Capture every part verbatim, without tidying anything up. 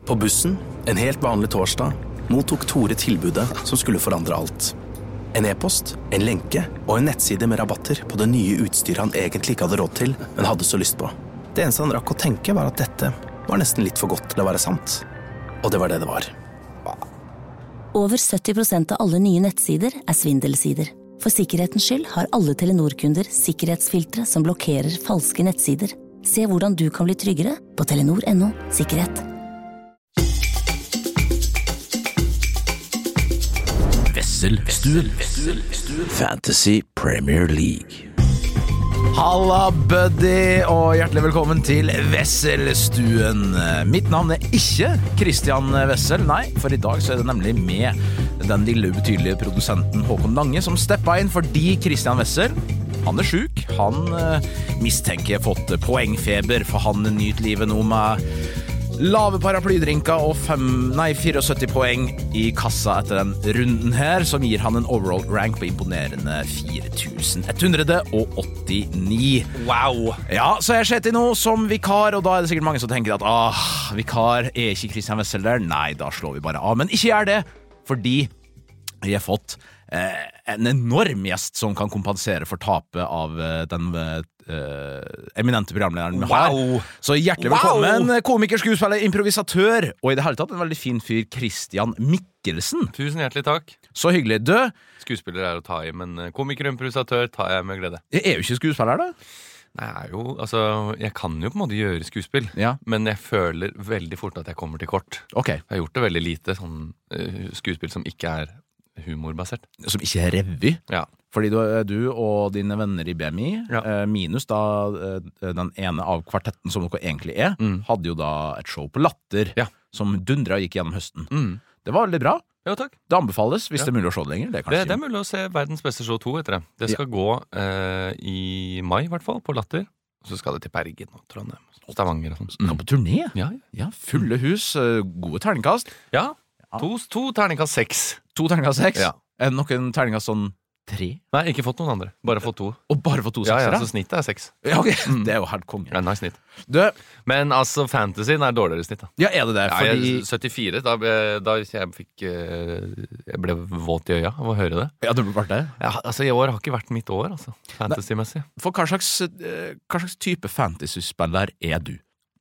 På bussen, en helt vanlig torsdag, mottok Tore tilbudet som skulle forandre alt. En e-post, en lenke og en nettside med rabatter på det nye utstyret han egentlig ikke hadde råd til, men hadde så lyst på. Det eneste han rakk å tenke var at dette var nesten litt for godt til å være sant. Og det var det det var. Over sytti prosent av alle nye nettsider er svindelsider. For sikkerhetens skyld har alle Telenor-kunder sikkerhetsfiltre som blokkerer falske nettsider. Se hvordan du kan bli tryggere på telenor punktum no sikkerhet. Vesselstuen. Fantasy Premier League. Halla, buddy, og hjertelig velkommen til Vesselstuen. Mitt navn er ikke Christian Wessel, nei, for i dag så er det nemlig med den lille ubetydelige produsenten Håkon Lange som steppet inn fordi Christian Wessel, han er syk. Han uh, mistenker fått poengfeber, for han nyter livet nå med lave paraplydrinker og fem, nei, syttifire poeng i kassa etter den runden her, som gir han en overall rank på imponerende fire tusen ett hundre åttini. Wow! Ja, så jeg setter nå som vikar, og da er det sikkert mange som tenker at ah, vikar er ikke Christian Wessel der. Nei, da slår vi bare av. Men ikke gjør det, fordi vi har fått eh, en enorm gjest som kan kompensere for tapet av eh, den Uh, eminente programlederen vi har. Wow. Så hjertelig velkommen, wow. Komiker, skuespiller, improvisatør og i det hele tatt en veldig fin fyr, Christian Mikkelsen. Tusen hjertelig takk. Så hyggelig. Du, skuespiller er å ta i, men komiker og improvisatør tar jeg med glede. Jeg er jo ikke skuespiller da. Nei, jeg er jo, altså, jeg kan jo på en måte gjøre skuespill, ja. Men jeg føler veldig fort at jeg kommer til kort. Ok. Jeg har gjort det veldig lite, sånn uh, skuespill som ikke er humorbasert. Som ikke er revy? Ja. Fordi du, du og dine venner i B M I, ja. eh, minus da eh, den ene av kvartetten som dere egentlig er, mm. hadde jo da et show på Latter, ja. som dundra gikk gjennom høsten. Mm. Det var veldig bra. Ja, takk. Det anbefales, hvis ja. det er mulig å se det lenger. Det er, det, det er mulig å se Verdens beste show to etter det. Det skal ja. gå eh, i mai, i hvert fall, på Latter. Og så skal det til Bergen og Trondheim og Stavanger og sånn. Mm. Ja, på turné? Ja, ja. ja, fulle hus, gode terningkast. Ja, ja. To, to terningkast seks. To terningkast seks? Ja. Er det noen terningkast sånn tre? Nei, ikke fått noen andre. Bare fått to. Og bare fått to ja, seksere? Ja, så snittet er seks. Ja, ok. Mm. Det er jo helt konge. Ja, nice snitt. Du, men altså, fantasyen er dårligere snitt da. Ja, er det det? Ja, fordi... jeg, syttifire, da, da jeg fikk Jeg ble våt i øya av å høre det. Ja, det ble det? Ja, altså, i år har ikke vært mitt år, altså. Fantasy-messig. For hva slags, hva slags type fantasy-spiller er du?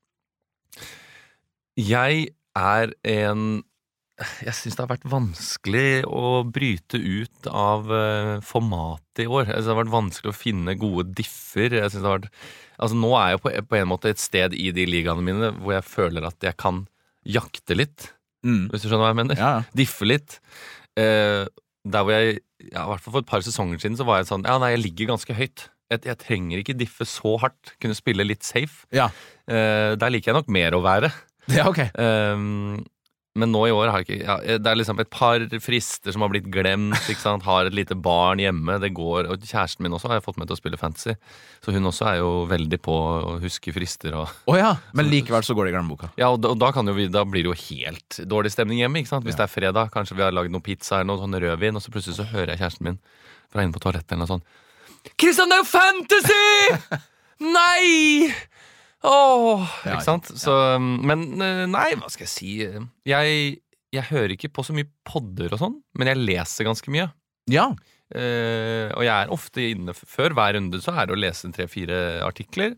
Jeg er en Jeg synes det har vært vanskelig å bryte ut av uh, formatet i år. Jeg synes det har vært vanskelig å finne gode differ. Jeg synes det har vært, altså nå er jeg på, på en måte et sted i de ligaene mine hvor jeg føler at jeg kan jakte litt, mm. hvis du skjønner hva jeg mener. Ja. Diffe litt. Uh, der hvor jeg, ja, i hvert fall for et par sesonger siden, så var jeg sånn, ja nei, jeg ligger ganske høyt. Jeg, jeg trenger ikke diffe så hardt, kunne spille litt safe. Ja. Uh, der liker jeg nok mer å være. Ja, ok. Um, Men nå i år har jeg ikke ja, det er liksom et par frister som har blitt glemt, ikke sant? Har et lite barn hjemme. Det går, og kjæresten min også har jeg fått med til å spille fantasy. Så hun også er jo veldig på å huske frister. Å oh ja, men likevel så går det i glemmeboka. Ja, og, da, og da, kan jo vi, da blir det jo helt dårlig stemning hjemme, ikke sant? Hvis ja. det er fredag, kanskje vi har laget noe pizza eller noe sånn rødvin, og så plutselig så hører jeg kjæresten min fra inne på toalettet eller noe sånn. Kristian, det er jo fantasy! Nei! Åh, ja, ikke sant? Ja. Så, men nei, hva skal jeg si? Jeg, jeg hører ikke på så mye podder og sånn, men jeg leser ganske mye. Ja. Uh, og jeg er ofte inne, før hver runde så er det å lese tre-fire artikler.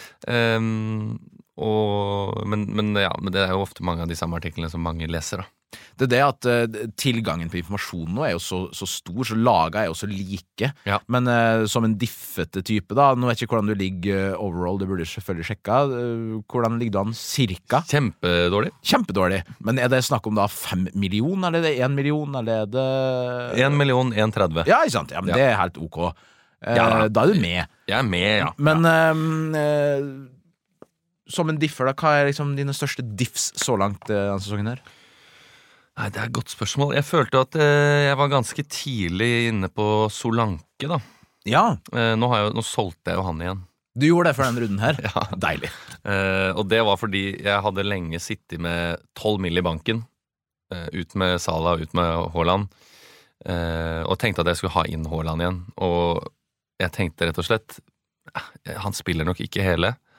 Um, og, men, men, ja, men det er jo ofte mange av de samme artiklene som mange leser da. Det er det at uh, tilgangen på informasjon nå er jo så, så stor, så laget er jo så like. Ja. Men uh, som en diffete type da, nå vet jeg ikke hvordan du ligger uh, overall, det burde jeg selvfølgelig sjekke. Uh, hvordan ligger du an cirka? Kjempedårlig. Kjempedårlig. Men er det snakk om da fem millioner, eller er det en million, eller er det... En million, en tretti. Ja, ikke sant? Ja, men ja. Det er helt ok. Uh, ja, da. da er du med. Jeg er med, ja. Men ja. Um, uh, som en differ da, hva er liksom dine største diffs så langt uh, denne sesongen her? Nei, det er et godt spørsmål. Jeg følte at eh, jeg var ganske tidlig inne på Solanke, da. Ja. Eh, nå, har jeg, nå solgte jeg jo han igjen. Du gjorde det for den runden her? Ja. Deilig. Eh, og det var fordi jeg hadde lenge sittet med tolv mill i banken, eh, ut med Salah, ut med Haaland, eh, og tenkte at jeg skulle ha inn Haaland igjen. Og jeg tenkte rett og slett, eh, han spiller nok ikke hele,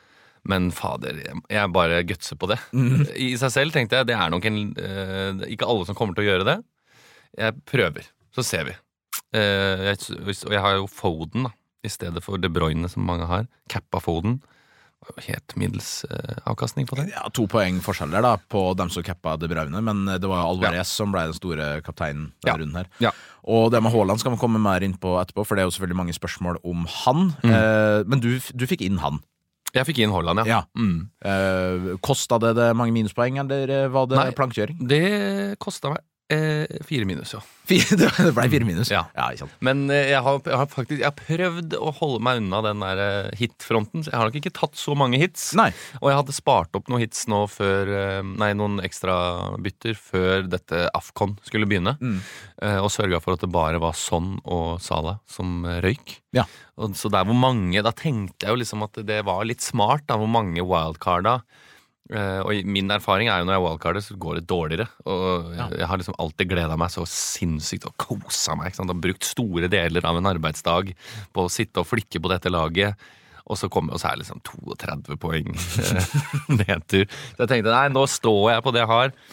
Men fader, jeg bare gutser på det. Mm. I seg selv tenkte jeg, det er nok en, uh, ikke alle som kommer til å gjøre det. Jeg prøver, så ser vi. Uh, jeg, og jeg har jo Foden da, i stedet for De Bruyne som mange har. Kappa Foden. Helt middels uh, avkastning på det. Ja, to poeng forskjeller da, på dem som kappa De Bruyne, men det var jo Alvarez ja. som ble den store kapteinen denne ja. runden her. Ja. Og det med Haaland skal vi komme mer inn på etterpå, for det er jo selvfølgelig mange spørsmål om han. Mm. Uh, men du, du fikk inn han. Jeg fikk inn Haaland, ja. ja. Mm. Uh, kostet det, det mange minuspoeng, eller var det Nei, plankekjøring? Det kostet meg eh, fire minus, ja. Det ble fire minus? Ja. ja ikke sant. Men eh, jeg, har, jeg har faktisk jeg har prøvd å holde meg unna den der eh, hitfronten, så jeg har nok ikke tatt så mange hits. Nei. Og jeg hadde spart opp noen hits nå før, eh, nei, noen ekstra bytter før dette Afcon skulle begynne, mm. eh, og sørget for at det bare var Son og Salah som røyk. Ja. Og så der hvor mange, da tenkte jeg jo liksom at det var litt smart da, hvor mange wildcarda, uh, og min erfaring er jo når jeg wildcarder så går det dårligere, og ja. jeg, jeg har liksom alltid gledet meg så sinnssykt og koset meg, ikke sant? Jeg har brukt store deler av en arbeidsdag på å sitte og flikke på dette laget, og så kom jeg, og så er det liksom trettito poeng nedtur. Så jeg tenkte, nei, nå står jeg på det jeg har.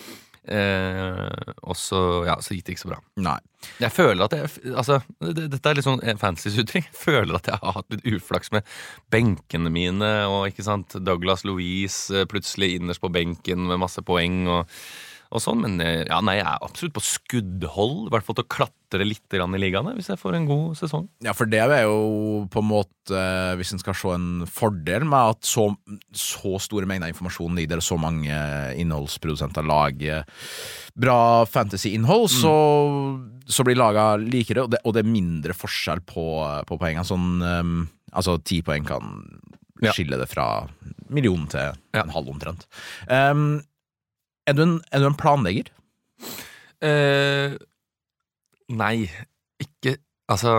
Eh, og så, ja, så gikk det ikke så bra. Nei. Jeg føler at jeg, altså, det, dette er litt sånn fantasy-uttrykk. Jeg føler at jeg har hatt litt uflaks med benkene mine, og ikke sant, Douglas Louise plutselig innerst på benken med masse poeng, og, og sånn, men ja, nei, jeg er absolutt på skuddhold, i hvert fall til å klatre litt grann i ligaene, hvis jeg får en god sesong. Ja, for det er jo på en måte, hvis en skal se en fordel med at så, så store mengder informasjon ligger der, så mange innholdsprodusenter lager bra fantasy-innhold, mm. så, så blir laget likere, og det, og det er mindre forskjell på, på poengene. Sånn, um, altså ti poeng kan skille det fra million til ja. en halv omtrent. Um, er, du en, er du en planlegger? Uh, nei, ikke, altså,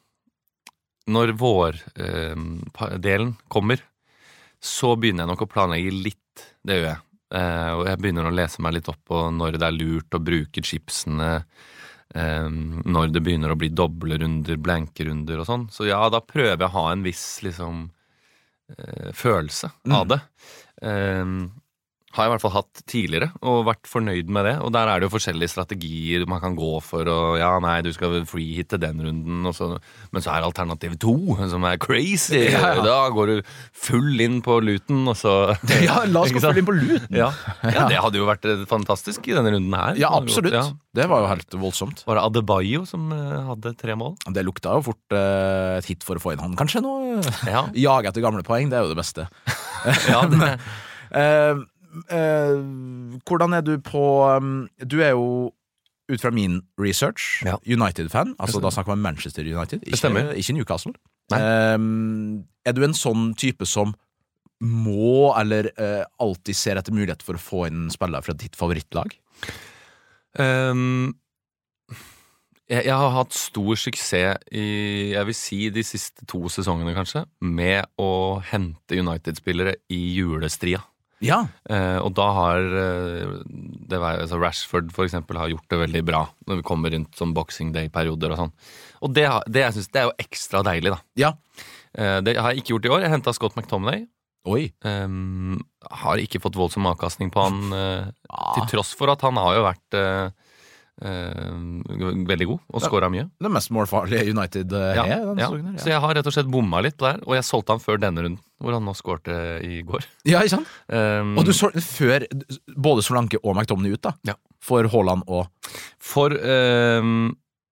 når vår-delen uh, kommer, så begynner jeg nok å planlegge litt, det gjør jeg. Uh, og jeg begynner å lese meg litt opp på når det er lurt å bruke chipsene, um, når det begynner å bli dobbelrunder, blankerunder og sånn. Så ja, da prøver jeg å ha en viss liksom, uh, følelse mm. av det. Um, har jeg i hvert fall hatt tidligere, og vært fornøyd med det. Og der er det jo forskjellige strategier man kan gå for, og ja, nei, du skal freehitte den runden, og så, men så er alternativ to, som er crazy. Ja, ja. Da går du full inn på luten, og så... Ja, la oss gå full inn på luten. Ja. Ja, det hadde jo vært fantastisk i denne runden her. Ja, absolutt. Ja. Det var jo helt voldsomt. Var det Adebayo som hadde tre mål? Det lukta jo fort uh, et hit for å få inn han. Kanskje nå ja. jage etter gamle poeng, det er jo det beste. Ja, det uh, Uh, hvordan er du på um, du er jo ut fra min research ja. United-fan, altså da snakker vi om Manchester United, ikke, ikke Newcastle. Um, er du en sånn type som må eller uh, alltid ser etter mulighet for å få inn spillere fra ditt favorittlag? Um, jeg, jeg har hatt stor suksess i, jeg vil si de siste to sesongene kanskje, med å hente United-spillere i julestria. Ja. Eh, og da har eh, det var, altså Rashford for eksempel har gjort det veldig bra når vi kommer rundt som Boxing Day-perioder og sånn. Og det, det, jeg synes, det er jo ekstra deilig da. Ja. Eh, det har jeg ikke gjort i år. Jeg hentet Scott McTominay. Oi. Eh, har ikke fått voldsom avkastning på han, eh, ah. til tross for at han har jo vært eh, eh, veldig god og skåret mye. Det mest målfarlige United uh, ja, er ja. Her, ja. Så jeg har rett og slett bomma litt på der, og jeg solgte han før denne runden, hvor han nå skårte i går. Ja, ikke sant? Um, og du solgte før både Solanke og McTominay ut da? Ja. For Haaland og... For um,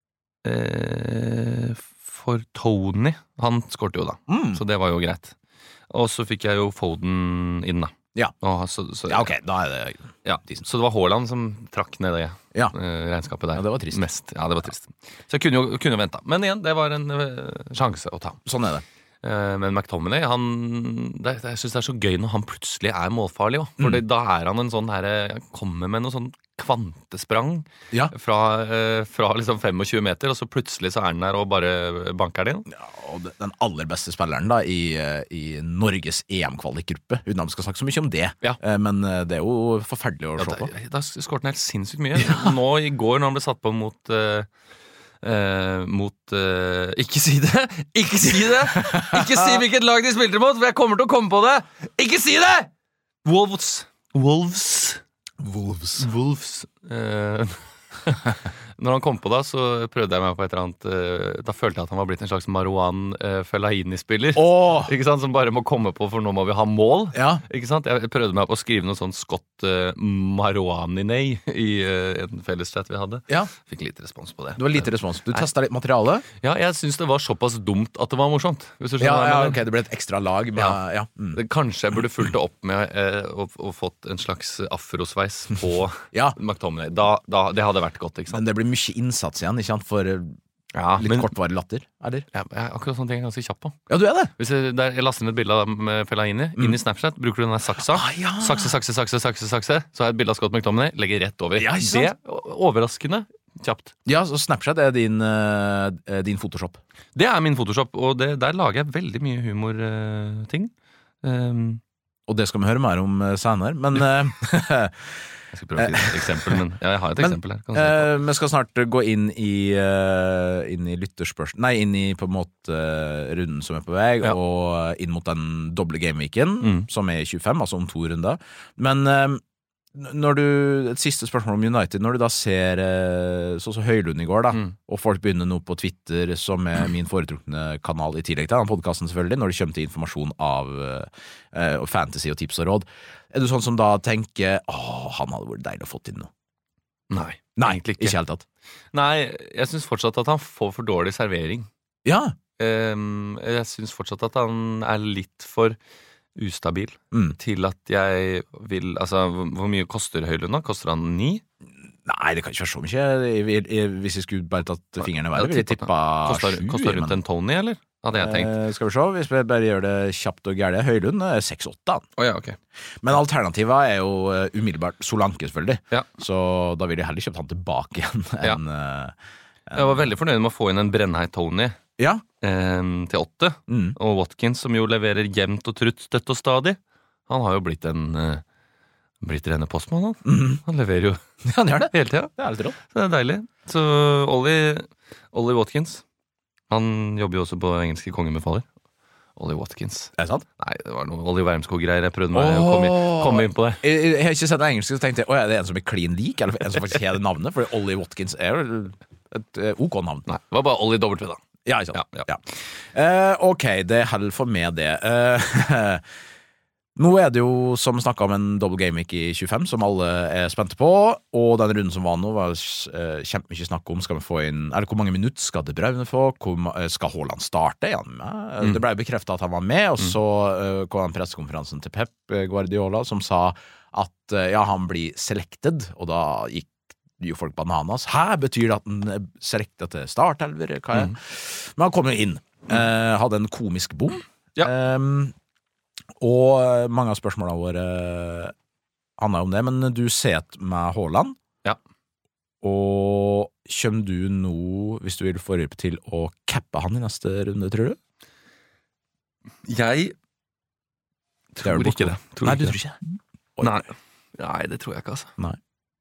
uh, For Tony, han skårte jo da, mm. så det var jo greit. Og så fikk jeg jo Foden inn da. Ja. Og, så, så, ja, ok, da er det ja, så det var Haaland som trakk ned det ja. uh, regnskapet der. Ja, det var trist. Mest. Ja, det var trist. Så jeg kunne jo, kunne jo vente. Men igjen, det var en uh, sjanse å ta. Sånn er det. Uh, men McTominay, han, det, det, jeg synes det er så gøy når han plutselig er målfarlig også. For mm. det, da er han en sånn her, kommer med noe sånn kvantesprang ja. fra, uh, fra liksom tjuefem meter, og så plutselig så er han der og bare banker det inn. Ja, og den aller beste spilleren da i, i Norges E M-kvalikgruppe, uten at vi skal snakke så mye om det, ja. uh, men det er jo forferdelig å ja, se på. Da, da skårte han helt sinnssykt mye. Nå i går når han ble satt på mot uh, eh, mot eh, Ikke si det! Ikke si det! Ikke si hvilket lag de spilte mot, for jeg kommer til å komme på det! Ikke si det! Wolves. Wolves. Wolves. Wolves. Eh, Når han kom på da, så prøvde jeg meg på et eller annet uh, Da følte jeg at han var blitt en slags Marouane uh, Fellaini-spiller. Åh! Ikke sant? Som bare må komme på, for nå må vi ha mål. Ja. Ikke sant? Jeg prøvde meg på å skrive noe sånn Scott uh, Marouani-nei i uh, en felleschat vi hadde. Ja. Fikk lite respons på det. Det var lite respons. Du testet litt materiale? Ja, jeg synes det var såpass dumt at det var morsomt. Hvis du skjønner Ja, hva jeg ja, mener. ok, det ble et ekstra lag med, ja. Ja. Mm. Det, kanskje jeg burde fulgt det opp med uh, å, å fått en slags afrosveis på Ja. McTominay. Da, da, det hadde vært godt, ikke sant? Men det blir mye innsats igjen, ikke sant, for Ja, litt men kortvarig latter, eller? jeg, jeg, akkurat sånne ting er jeg ganske kjapp på. Ja, du er det? Hvis jeg, der, jeg laster inn et bilde av med Fellaini inn i Snapchat, bruker du den der saksa. Ah, ja. Sakse, sakse, sakse, sakse, sakse. Så har jeg et bilde av Scott McTominay, legger rett over. Ja, ikke det sant? er overraskende kjapt. Ja, så Snapchat er din, uh, din Photoshop. Det er min Photoshop, og det, der lager jeg veldig mye humorting. Uh, um, Og det skal vi høre mer om uh, senere, men uh, jeg skal prøve å finne et eksempel, men ja, jeg har et Men, eksempel her. Kan du se på? uh, vi skal snart gå inn i, uh, inn i lytterspørsmål Nei, inn i på en måte uh, runden som er på vei, Ja. og inn mot den doble gameweeken, Mm. som er i tjuefem, altså om to runder. Men uh, når du, et siste spørsmål om United. Når du da ser uh, sånn som Høylund i går, da, Mm. og folk begynner nå på Twitter, som er min foretrukne kanal i tillegg til den podcasten selvfølgelig, når det kommer til informasjon av uh, fantasy og tips og råd, er du sånn som da tenker åh, han hadde vært deilig å få inn nå? Nei, Nei, egentlig ikke ikke. helt tatt. Nei, jeg synes fortsatt at han får for dårlig servering. Ja, Um, jeg synes fortsatt at han er litt for ustabil mm. til at jeg vil Altså, hvor hvor mye koster Høylund da? Koster han ni? Nei, det kan ikke være så mye. Jeg- jeg- jeg- Hvis jeg skulle bare tatt fingrene i været, ville jeg tippet tippa Koster, sju. koster rundt men- en Tony, eller? Hadde jeg tenkt. Eh, skal vi se, hvis vi bare gjør det kjapt og gærlig. Høylund er seks åtte. Å ja, ok. Men alternativet er jo uh, umiddelbart Solanke, selvfølgelig. Ja. Så da ville jeg heller kjøpt han tilbake igjen Ja. enn uh, Jeg var veldig fornøyd med å få inn en brennheit Tony Ja. eh, til åtte. Mm. Og Watkins, som jo leverer jevnt og trutt, støtt og stadig. Han har jo blitt en eh, Blitt rene postmann, han. Mm. Han leverer jo Ja, han gjør det. hele tida. Det er litt rått. Så det er deilig. Så Ollie, Ollie Watkins, han jobber jo også på engelske kongebefaler. Ollie Watkins. Er det sant? Nei, det var noe Ollie Wermskog-greier. Jeg prøvde meg å komme, inn- komme inn på det. Jeg, jeg, jeg har ikke sett det engelske, så tenkte jeg Åja, det er en som er clean lik, eller en som faktisk har det navnet. For Ollie Watkins er jo et uh, ok navn. Nei, det var bare Ollie W, da. Ja, ikke sant? Ja, ja. Eh, ok, det holder for meg det. Eh, nå er det jo, som snakket om, en double game week i tjuefem, som alle er spente på, og den runden som var nå var uh, kjempemye snakk om, skal vi få inn, eller hvor mange minutter skal De Bruyne få, hvor, ma- eh, skal Haaland starte? Ja, mm. Det ble bekreftet at han var med, og så uh, kom han pressekonferansen til Pep Guardiola, som sa at uh, ja, han blir selected, og da gikk jo folk bananas. Hæ, betyr det at han er selected til startelver? Hva er? Mm. Men han kom jo inn, uh, hadde en komisk bom. Ja. Um, og mange av spørsmålene våre handler om det, men du set med Haaland. Ja. Og kommer du nå, hvis du vil forrøpe til, å cappe han i neste runde, tror du? Jeg tror Det ikke det. Tror Nei, du ikke tror det. ikke Oi. Nei. Nei, det tror jeg ikke, altså. Nei.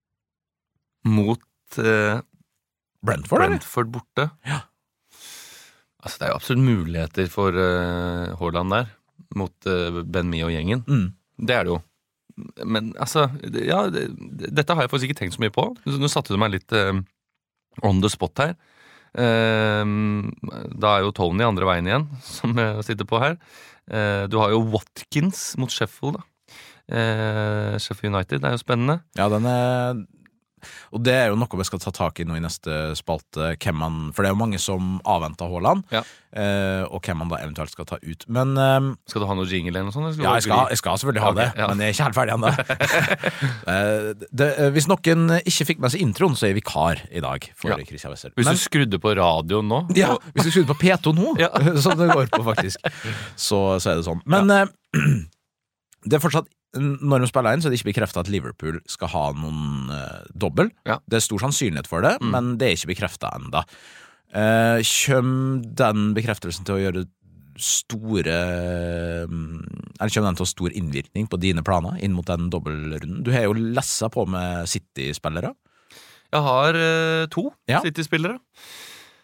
Mot eh, Brentford, eller? Brentford borte. Ja. Altså, det er jo absolutt muligheter for uh, Haaland der, mot uh, Ben Mee og gjengen. Mm. Det er det jo. Men altså, det- ja, det, dette har jeg faktisk ikke tenkt så mye på. Nå nå satte du meg litt uh, on the spot her. Uh, da er jo Tony andre veien igjen, som jeg sitter på her. Uh, du har jo Watkins mot Sheffield, da. Uh, Sheffield United, det er jo spennende. Ja, den er Og det er jo noe vi skal ta tak i nå i neste spalte, hvem man, for det er jo mange som avventer Haaland, Ja. eh, og hvem man da eventuelt skal ta ut. Men eh, Skal du ha noe jingle eller noe sånt? eller skal du ja, bare jeg skal, gli? jeg skal selvfølgelig ha Ok, det, ja. men jeg er ikke helt ferdig ennå. Eh, det- eh, hvis noen ikke fikk med seg introen, så er jeg vikar i dag for Ja. Christian Wessel. Hvis Men, du skrudde på radioen nå ja, og- hvis du skrudde på P to nå, Ja. som det går på faktisk, så, så er det sånn. Men eh, det er fortsatt, når de spiller inn, så er det ikke bekreftet at Liverpool skal ha noen uh, dobbel. Ja. Det er stor sannsynlighet for det, Mm. men det er ikke bekreftet enda. Uh, Kjem den bekreftelsen til å gjøre store um, Eller kommer den til å ha stor innvirkning på dine planer inn mot den dobbeltrunden? Du har jo lesset på med City-spillere. Jeg har eh, to Ja. City-spillere.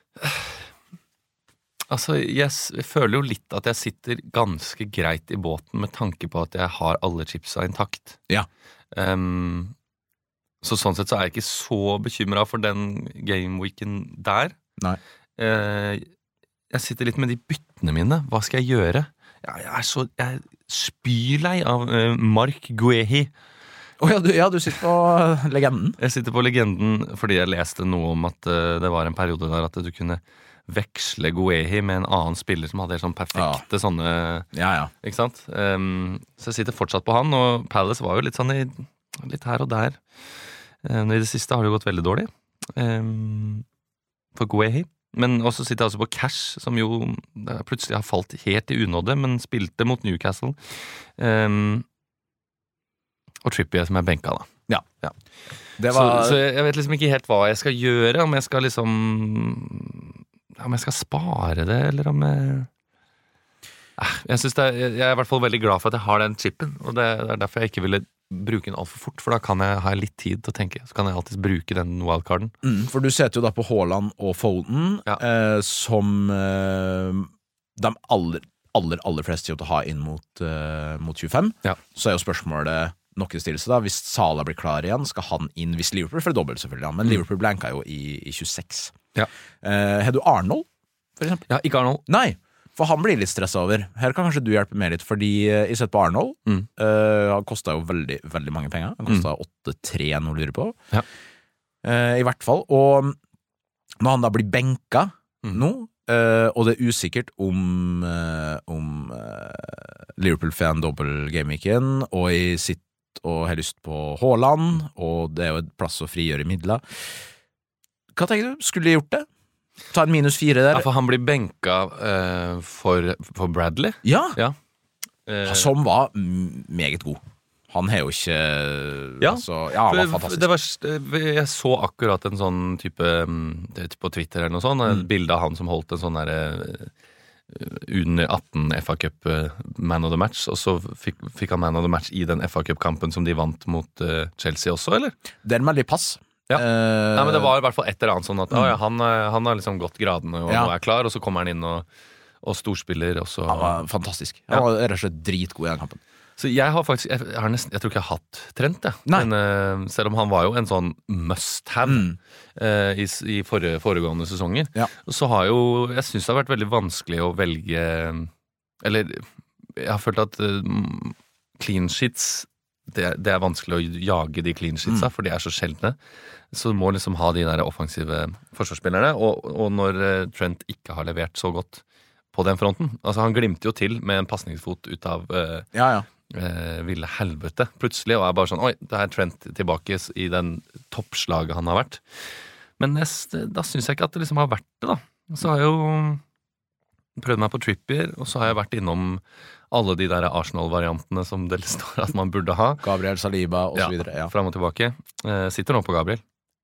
Altså, jeg, s- jeg føler jo litt at jeg sitter ganske greit i båten med tanke på at jeg har alle chipsa intakt. Ja. Ehm, så sånn sett så er jeg ikke så bekymret for den gameweeken der. Nei. Eh, jeg sitter litt med de byttene mine. Hva skal jeg gjøre? Jeg, jeg er så jeg er spylei av eh, Mark Guehi. Å ja, du, ja, du sitter på uh, legenden. Jeg sitter på legenden fordi jeg leste noe om at eh, det var en periode der at du kunne veksle Guehi med en annen spiller som hadde helt sånn perfekte sånne, Ja, ja. ikke sant? Ehm, så jeg sitter fortsatt på han, og Palace var jo litt sånn i, litt her og der. Ehm, I det siste har det jo gått veldig dårlig ehm, for Guehi. Men også sitter jeg altså på Cash, som jo eh, plutselig har falt helt i unåde, men spilte mot Newcastle. Ehm, og Trippier som er benka da. Ja. Ja. Det var... Så, så jeg vet liksom ikke helt hva jeg skal gjøre, om jeg skal liksom Om jeg skal spare det, eller om jeg Eh, Jeg synes det er, jeg er i hvert fall veldig glad for at jeg har den chipen, og det er derfor jeg ikke ville bruke den alt for fort, for da kan jeg ha litt tid til å tenke, så kan jeg alltid bruke den wildcarden. Mm, for du setter jo da på Haaland og Foden, Ja. eh, som eh, de aller, aller, aller fleste kommer til å ha inn mot, eh, mot tjuefem. Ja. Så er jo spørsmålet noe stillelse da. Hvis Salah blir klar igjen, skal han inn hvis Liverpool, for det er dobbelt selvfølgelig, men Mm. Liverpool blanka jo i, i tjueseks. Ja. Eh, har du Arnold, for eksempel? Ja, ikke Arnold. Nei, for han blir litt stresset over. Her kan kanskje du hjelpe meg litt, fordi eh, jeg sett på Arnold. Mm. Eh, han kostet jo veldig, veldig mange penger. Han kostet åtte tre nå lurer på. Ja. Eh, I hvert fall. Og når han da blir benka Mm. nå, eh, og det er usikkert om, eh, om eh, Liverpool får en dobbel gameweeken, og jeg sitter og har lyst på Haaland, og det er jo et plass å frigjøre midler. Hva tenker du? Skulle de gjort det? Ta en minus fire der? Ja, for han blir benka eh, for, for Bradley. Ja, Ja. Eh, som var m- meget god. Han har jo ikke Ja, altså, ja, han var For- fantastisk. Det var, jeg så akkurat en sånn type mm, det er på Twitter eller noe sånt, et Mm. bilde av han som holdt en sånn der eh, under atten F A Cup eh, Man of the Match, og så fikk, fikk han Man of the Match i den F A Cup-kampen som de vant mot eh, Chelsea også, eller? Det er en veldig pass. Ja. Eh, Nei, men det var i hvert fall et eller annet sånn at å, ja, han, eh, han har liksom gått gradene og Ja. nå er klar, og så kommer han inn og, og storspiller, og så Han var fantastisk. Ja. Han var rett og slett dritgod i den kampen. Så jeg har faktisk Jeg, jeg, har nesten, jeg tror ikke jeg har hatt Trent, jeg. Nei. Men, eh, selv om han var jo en sånn must have Mm. eh, i, s- i forrige, foregående sesonger. Ja. Så har jo Jeg syns det har vært veldig vanskelig å velge Eller jeg har følt at eh, clean sheets det, det er vanskelig å jage de clean sheetsa, Mm. for de er så sjeldne. Så du må liksom ha de der offensive forsvarsspillerne. Og, og når eh, Trent ikke har levert så godt på den fronten Altså Han glimter jo til med en pasningsfot ut av eh, Ja, ja. eh, ville helvete plutselig, og er bare sånn oi, det er Trent tilbake i den toppslaget han har vært. Men nest, da syns jeg ikke at det liksom har vært det, da. Så har jeg jo prøvd meg på Trippier, og så har jeg vært innom alle de der Arsenal-variantene som det står at man burde ha. Gabriel Saliba og så Ja, videre. Ja. Fram og tilbake. Eh, sitter nå på Gabriel.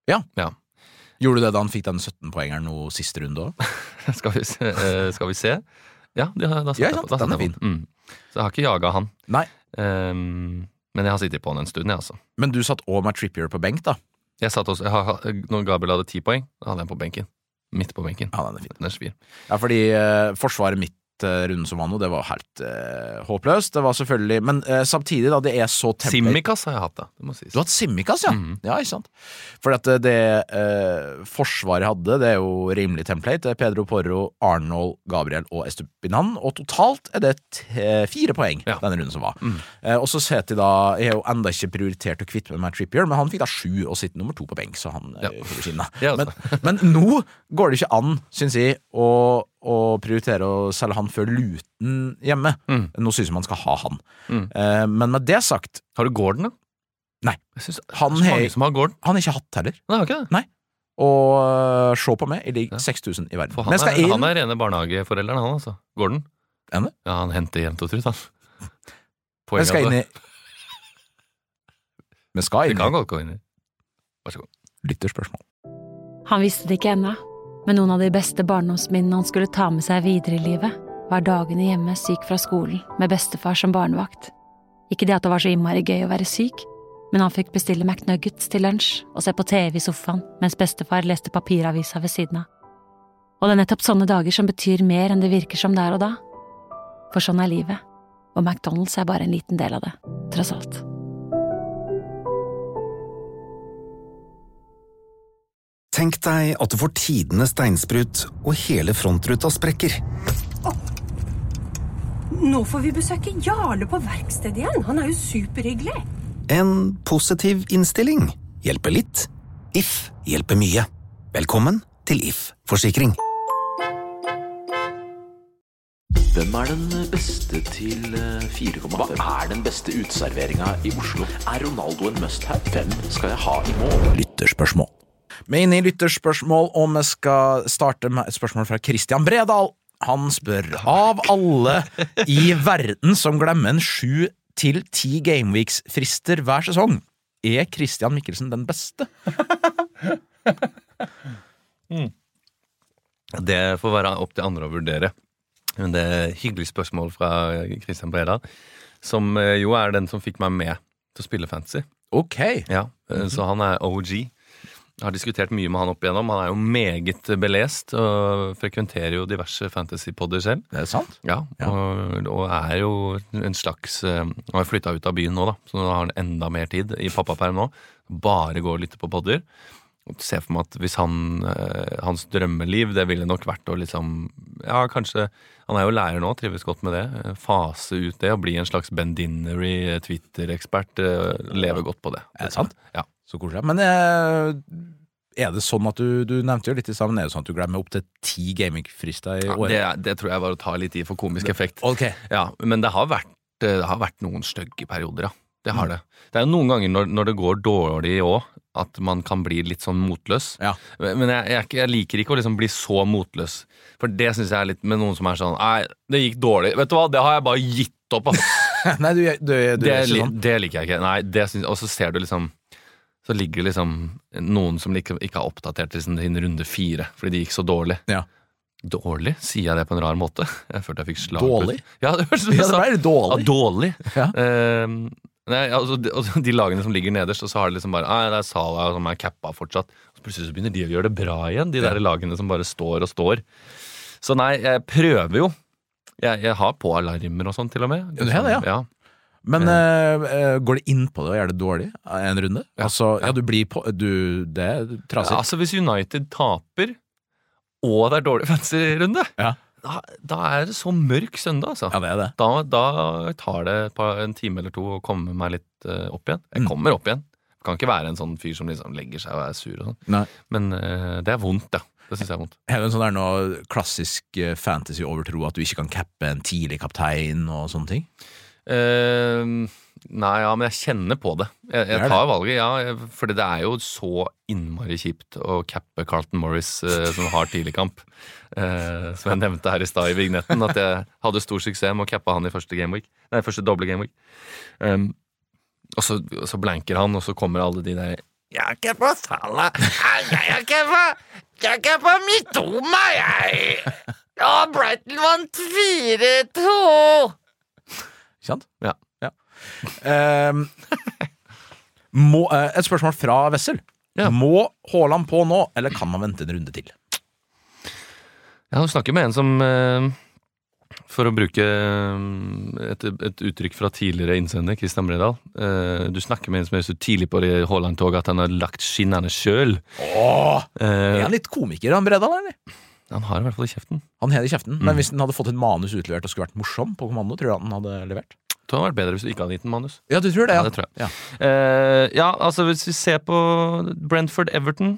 Gjorde du det da han fikk den sytten-poengeren nå siste runde òg? skal, vi se, eh, skal vi se? Ja, det har, da satte Ja, jeg sant, på- da den satte er jeg på den. Mm. Så jeg har ikke jaga han. Nei. Um, men jeg har sittet på han en stund, jeg, altså. Men du satt òg med Trippier på benk, da? Jeg satt også, jeg har, når Gabriel hadde ti poeng, da hadde jeg på benken. Midt på benken. Ja, den er fin. Den er svir. Ja, fordi eh, forsvaret mitt eh, runden som var nå, det var helt eh, håpløst. Det var selvfølgelig Men eh, samtidig, da, det er så template. Simmikas har jeg hatt, da. Det må sies. Du har hatt Simmikas, ja? Mhm. Ja, ikke sant? For at det, det eh, forsvaret hadde, det er jo rimelig template. Det er Pedro Porro, Arnold, Gabriel og Estupinan. Og totalt er det t fire poeng Ja. denne runden som var. Mhm. Eh, og så setter jeg da Jeg har jo enda ikke prioritert å kvitte med meg Trippier, men han fikk da sju og sitter nummer to på benk, så han Ja. eh, får skinne. Ja, Men, altså. men nå går det ikke an, syns jeg, å, å prioritere å selge han før Luton hjemme. Mm. Nå syns jeg man skal ha han. Mm. Eh, men med det sagt, Har du Gordon, da? Nei. Jeg synes det Han er så har- mange som har Gordon. han har ikke hatt heller. Nei, har ikke det. Og øh, se på meg, jeg ligger Ja. seks tusen i verden. For Men han jeg skal er, inn han er rene barnehageforelderen, han altså. Gordon. Er han det? Ja, han henter jevnt og trutt, han. Men jeg skal inn Poenget i Men skal Det inn kan i godt gå inn i. Vær så god. lytterspørsmål. Han visste det ikke ennå, men noen av de beste barndomsminnene han skulle ta med seg videre i livet, var dagene hjemme syk fra skolen med bestefar som barnevakt. Ikke det at det var så innmari gøy å være syk, men han fikk bestille McNuggets til lunsj og se på T V i sofaen mens bestefar leste papiravisa ved siden av. Og det er nettopp sånne dager som betyr mer enn det virker som der og da. For sånn er livet, og McDonald's er bare en liten del av det, tross alt. Tenk deg at du får tidenes steinsprut, og hele frontruta sprekker. Nå får vi besøke Jarle på verkstedet igjen. Han er jo superhyggelig. En positiv innstilling hjelper litt. If hjelper mye. Velkommen til If Forsikring. Hvem er den beste til fire komma fem? Hva er den beste uteserveringen i Oslo? Er Ronaldo en must-have? Hvem skal jeg ha i mål? Lytterspørsmål. Vi er inne i lytterspørsmål, og vi skal starte med et spørsmål fra Christian Bredal. Han spør, av alle i verden som glemmer en sju til ti gameweeks-frister hver sesong, er Christian Mikkelsen den beste? mm. Det får være opp til andre å vurdere. Men det er et hyggelig spørsmål fra Christian Bredal, som jo er den som fikk meg med til å spille fantasy. Ok. Ja, mm-hmm. Så han er O G. Jeg har diskutert mye med han opp igjennom. Han er jo meget belest og frekventerer jo diverse fantasy-podder selv. Det er sant? Ja, ja. Og, og er jo en slags Han har flyttet ut av byen nå da, så nå har han enda mer tid i pappaperm nå. Bare gå og lytte på podder. Og se for meg at hvis han, hans drømmeliv, det ville nok vært å liksom, ja, kanskje, han er jo lærer nå, trives godt med det, fase ut det og bli en slags Ben Dinnery, Twitter-ekspert, leve godt på det. Er det sant? Ja. Så koselig. Men er det sånn at du, du nevnte jo litt i sammen, er det sånn at du glemmer opp til ti gaming-frister i året? Ja, det, det tror jeg bare å ta litt i for komisk effekt. Ok. Ja, men det har vært, det har vært noen stygge perioder, ja. Det har det. Det er jo noen ganger når, når det går dårlig også, at man kan bli litt sånn motløs. Ja. Men jeg, jeg, jeg liker ikke å liksom bli så motløs. For det synes jeg er litt med noen som er sånn, nei, det gikk dårlig. Vet du hva, det har jeg bare gitt opp. Nei, du, du, du det, er ikke sånn. Det liker jeg ikke. Nei, det synes, og så ser du liksom, så ligger liksom noen som ikke, ikke har oppdatert til sin runde fire, fordi de gikk så dårlig. Ja. Dårlig? Sier jeg det på en rar måte? Jeg følte jeg fikk slag. Dårlig? Ja, det høres ut ja, det er dårlig. Ja, dårlig. Ja. Uh, nei, altså de, altså de lagene som ligger nederst, og så har det liksom bare, nei, det er Salah som er kappa fortsatt. Og så plutselig så begynner de å gjøre det bra igjen, de ja. Der lagene som bare står og står. Så nei, jeg prøver jo. Jeg, jeg har på alarmer og sånn til og med. Ja, det er det, ja. Ja. Men uh, går det inn på det og gjør det dårlig en runde? Ja. Altså, ja, du blir på, du, det er trasig. Ja, altså hvis United taper, og det er dårlig fantasy-runde, ja. da, da er det så mørk søndag, altså. Ja, det er det. Da, da tar det et par, en time eller to å komme meg litt uh, opp igjen. Jeg kommer opp igjen. Jeg kan ikke være en sånn fyr som liksom legger seg og er sur og sånn. Nei. Men uh, det er vondt, ja. Det synes jeg er vondt. Er det en sånn der noe klassisk fantasy-overtro at du ikke kan cappe en tidlig kaptein og sånne ting? Uh, nei, ja, men jeg kjenner på det. Jeg, jeg tar valget, ja, fordi det er jo så innmari kjipt å cappe Carlton Morris uh, som har tidligkamp. Uh, som jeg nevnte her i stad i vignetten, at jeg hadde stor suksess med å cappe han i første gameweek. Nei, første doble gameweek. Um, og, så, og så blanker han, og så kommer alle de der jeg er ikke på Salah, jeg er ikke på Jeg er ikke på Mitoma, jeg. Ja, Brighton vant fire to. Ikke sant? Ja. ja. Um, må, uh, et spørsmål fra Wessel. Ja. Må Haaland på nå, eller kan man vente en runde til? Jeg snakker med en som, uh, for å bruke et, et uttrykk fra tidligere innsender, Christian Bredal, uh, du snakker med en som er så tidlig på det Haaland-toget at han har lagt skinnene selv. Åh, uh, er han litt komiker, han Bredal, eller? Han har i hvert fall i kjeften. Han har det i kjeften, mm. men hvis han hadde fått et manus utlevert og skulle vært morsom på kommando, tror du han hadde levert? Jeg tror han hadde vært bedre hvis du ikke hadde gitt en manus. Ja, du tror det, ja. Ja, det tror jeg. Ja, uh, ja altså hvis vi ser på Brentford-Everton,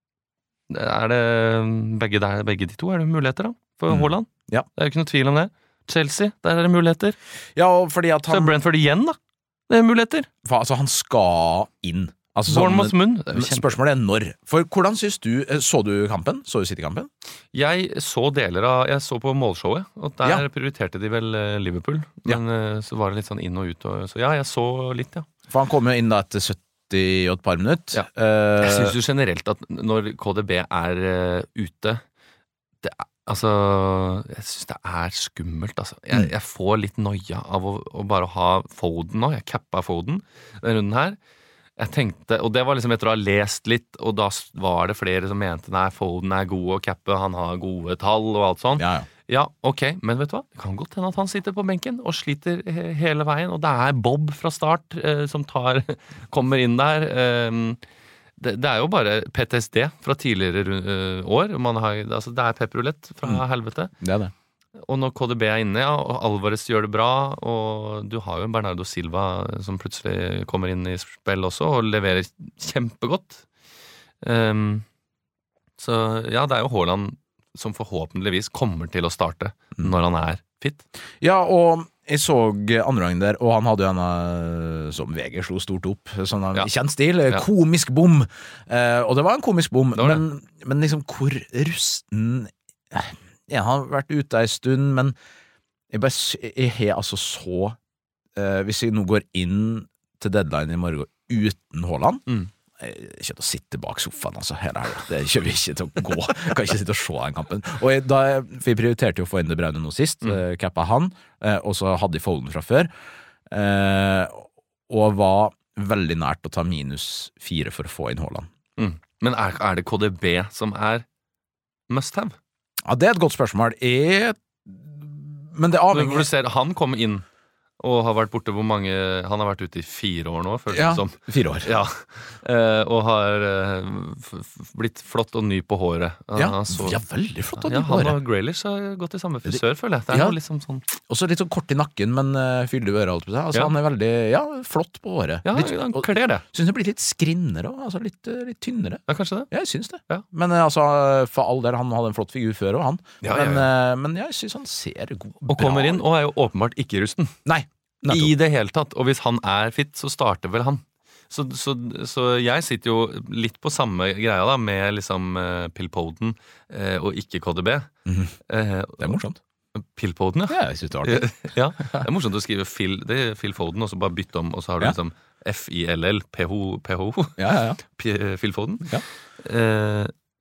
er det begge, der, begge de to, er det muligheter da, for mm. Haaland? Ja. Det er jo ikke noe tvil om det. Chelsea, der er det muligheter. Ja, og fordi at han... Så Brentford igjen da, det er muligheter. For, altså, han skal inn. Altså, Bournemouth sånn, munn. Spørsmålet er når. For hvordan synes du, så du kampen? Så du City-kampen? Jeg så deler av, jeg så på målshowet, og der ja. Prioriterte de vel Liverpool. Men ja. Så var det litt sånn inn og ut, og, så ja, jeg så litt, ja. For han kom jo inn da etter sytti og et par minutter. Ja. Uh, jeg synes jo generelt at når K D B er uh, ute, det er altså, jeg synes det er skummelt, altså. Jeg, jeg får litt noia av å, å bare ha Foden nå. Jeg kappa Foden denne runden her. Jeg tenkte, og det var liksom etter å ha lest litt, og da var det flere som mente nei, Foden er god og Kappe, han har gode tall og alt sånt. Ja, ja. Ja, ok, men vet du hva? Det kan godt hende at han sitter på benken og sliter he- hele veien, og det er Bob fra start eh, som tar, kommer inn der. Um, det, det er jo bare P T S D fra tidligere uh, år. Man har, altså, det er pepperulett fra mm. helvete. Det er det. Og når K D B er inne, ja, og Alvarez gjør det bra, og du har jo Bernardo Silva som plutselig kommer inn i spill også, og leverer kjempegodt. Um, så ja, det er jo Haaland som forhåpentligvis kommer til å starte mm. når han er fit. Ja, og jeg så andre gangen der, og han hadde jo en som V G slo stort opp, sånn en ja. kjent stil, ja. komisk bom. Eh, og det var en komisk bom, men, men liksom hvor rusten eh, jeg har vært ute en stund, men jeg bare jeg har altså så eh, hvis jeg nå går inn til deadline i morgen uten Haaland, mm. jeg kommer til å sitte bak sofaen altså, hele her, det kommer ikke til å gå jeg kan ikke sitte og se den kampen og jeg, da, for jeg prioriterte jo å få inn det Braune nå sist mm. uh, kappa han, uh, og så hadde jeg Foden fra før uh, og var veldig nært å ta minus fire for å få inn Haaland mm. Men er, er det K D B som er must have? Ja, det er et godt spørsmål jeg... men det avhenger du ser, han kom inn og har vært borte hvor mange han har vært ute i fire år nå føles ja, det som. fire år ja. eh, og har eh, f- f- blitt flott og ny på håret ja, så, ja veldig flott og ny ja, på håret han og Grealish har gått i samme frisør føler jeg det er ja. jo liksom sånn også litt sånn kort i nakken men uh, fyldig øret alt på seg altså, ja. han er veldig, ja, flott på håret ja, litt, han kler det synes det blir litt skrinnere også, altså litt, litt tynnere ja, kanskje det ja, jeg synes det ja. men uh, altså, for all del, han hadde en flott figur før og han ja, men, ja, ja. Uh, men jeg synes han ser god og bra. kommer inn og er jo åpenbart ikke rusten nei I det hele tatt, og hvis han er fit, så starter vel han. Så, så, så jeg sitter jo litt på samme greia da, med liksom uh, Phil Foden uh, og ikke K D B. Mm-hmm. Uh, det er morsomt. Phil Foden, ja. Ja, jeg synes det er artig. ja, det er morsomt å skrive Phil, det er Phil Foden, og så bare bytte om, og så har du ja. liksom F I L L, P H O, ja, ja, ja. P- Phil Foden. Ja. Uh,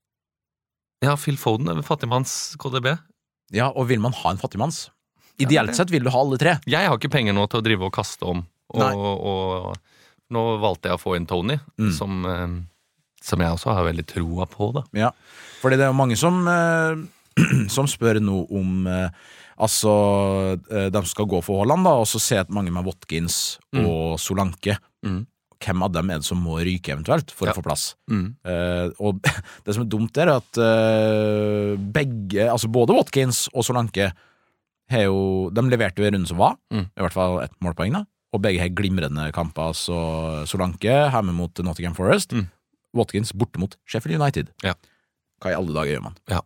ja, Phil Foden er fattigmanns K D B. Ja, og vil man ha en fattigmanns? Ideelt sett vil du ha alle tre. Jeg har ikke penger nå til å drive og kaste om. Og, og nå valgte jeg å få inn Tony, mm. som, eh, som jeg også har veldig troa på. Da. Ja, fordi det er jo mange som, eh, som spør noe om eh, altså, eh, de skal gå for Haaland, da, og så ser jeg mange med Watkins mm. og Solanke. Mm. Hvem av dem er det som må ryke eventuelt for ja. å få plass? Mm. Eh, og det som er dumt er at eh, begge, altså både Watkins og Solanke jo, de leverte jo i runden som var mm. i hvert fall ett målpoeng da og begge har glimrende kamper så Solanke hjemme mot Nottingham Forest mm. Watkins borte mot Sheffield United ja. Hva i alle dager gjør man? Ja.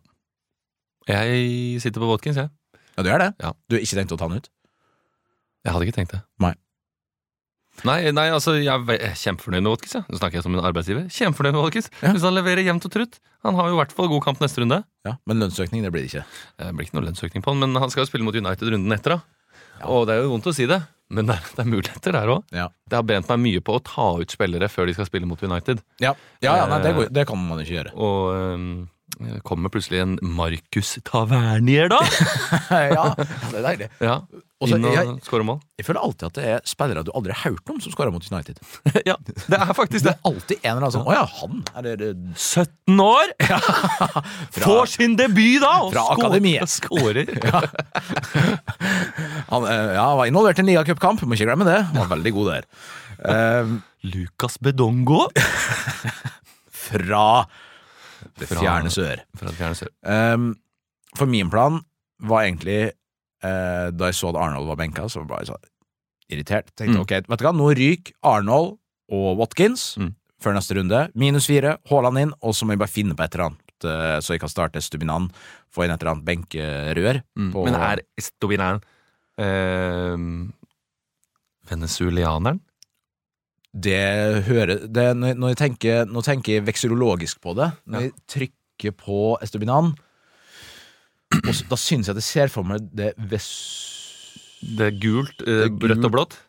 Jeg sitter på Watkins, jeg Ja, du gjør det? Ja. Du har ikke tenkt å ta den ut? Jeg hadde ikke tenkt det Nei Nei, nei, altså, jeg er kjempefornøyd med Watkins, ja. Nå snakker jeg som en arbeidsgiver. Kjempefornøyd med Watkins. Ja. Hvis han leverer jevnt og trutt. Han har jo i hvert fall god kamp neste runde. Ja, men lønnsøkning, det blir det ikke. Det blir ikke noe lønnsøkning på han, men han skal jo spille mot United runden etter, da. Ja. Og det er jo vondt å si det, men det er, det er muligheter der også. Ja. Det har brent meg mye på å ta ut spillere før de skal spille mot United. Ja, ja, ja nei, det, går, det kan man ikke gjøre. Og um, kommer plutselig en Markus Tavernier, da. ja, det er deilig. Ja. Også, inn og jeg, skåre mål. Jeg føler alltid at det er spillere du aldri har hørt om som skårer mot United. ja, det er faktisk det. Det er alltid en eller annen sånn, åja, han er det, det... sytten år! fra, får sin debut da! Og fra skår, akademiet. Skårer. ja. Han ja, var involvert i en ligacupkamp, må ikke glemme det. Han var veldig god der. Um, Lucas Bedongo. fra det fjerne sør. Fra det fjerne sør. Um, for min plan var egentlig Uh, da jeg så at Arnold var benka, så var jeg så irritert. Tenkte, mm. ok, vet du hva, nå ryk Arnold og Watkins mm. før neste runde. Minus fire, Haaland inn, og så må jeg bare finne på et eller annet, uh, så jeg kan starte Stubinan, få inn et eller annet benkerør. Mm. På... Men er Stubinan uh, venezuelaneren? Det hører, det, når, når, jeg tenker, når jeg tenker vekselologisk på det, når ja. jeg trykker på Stubinan, og så, da synes jeg at det ser for meg det ves... Det er gult, eh, det er rødt og blått.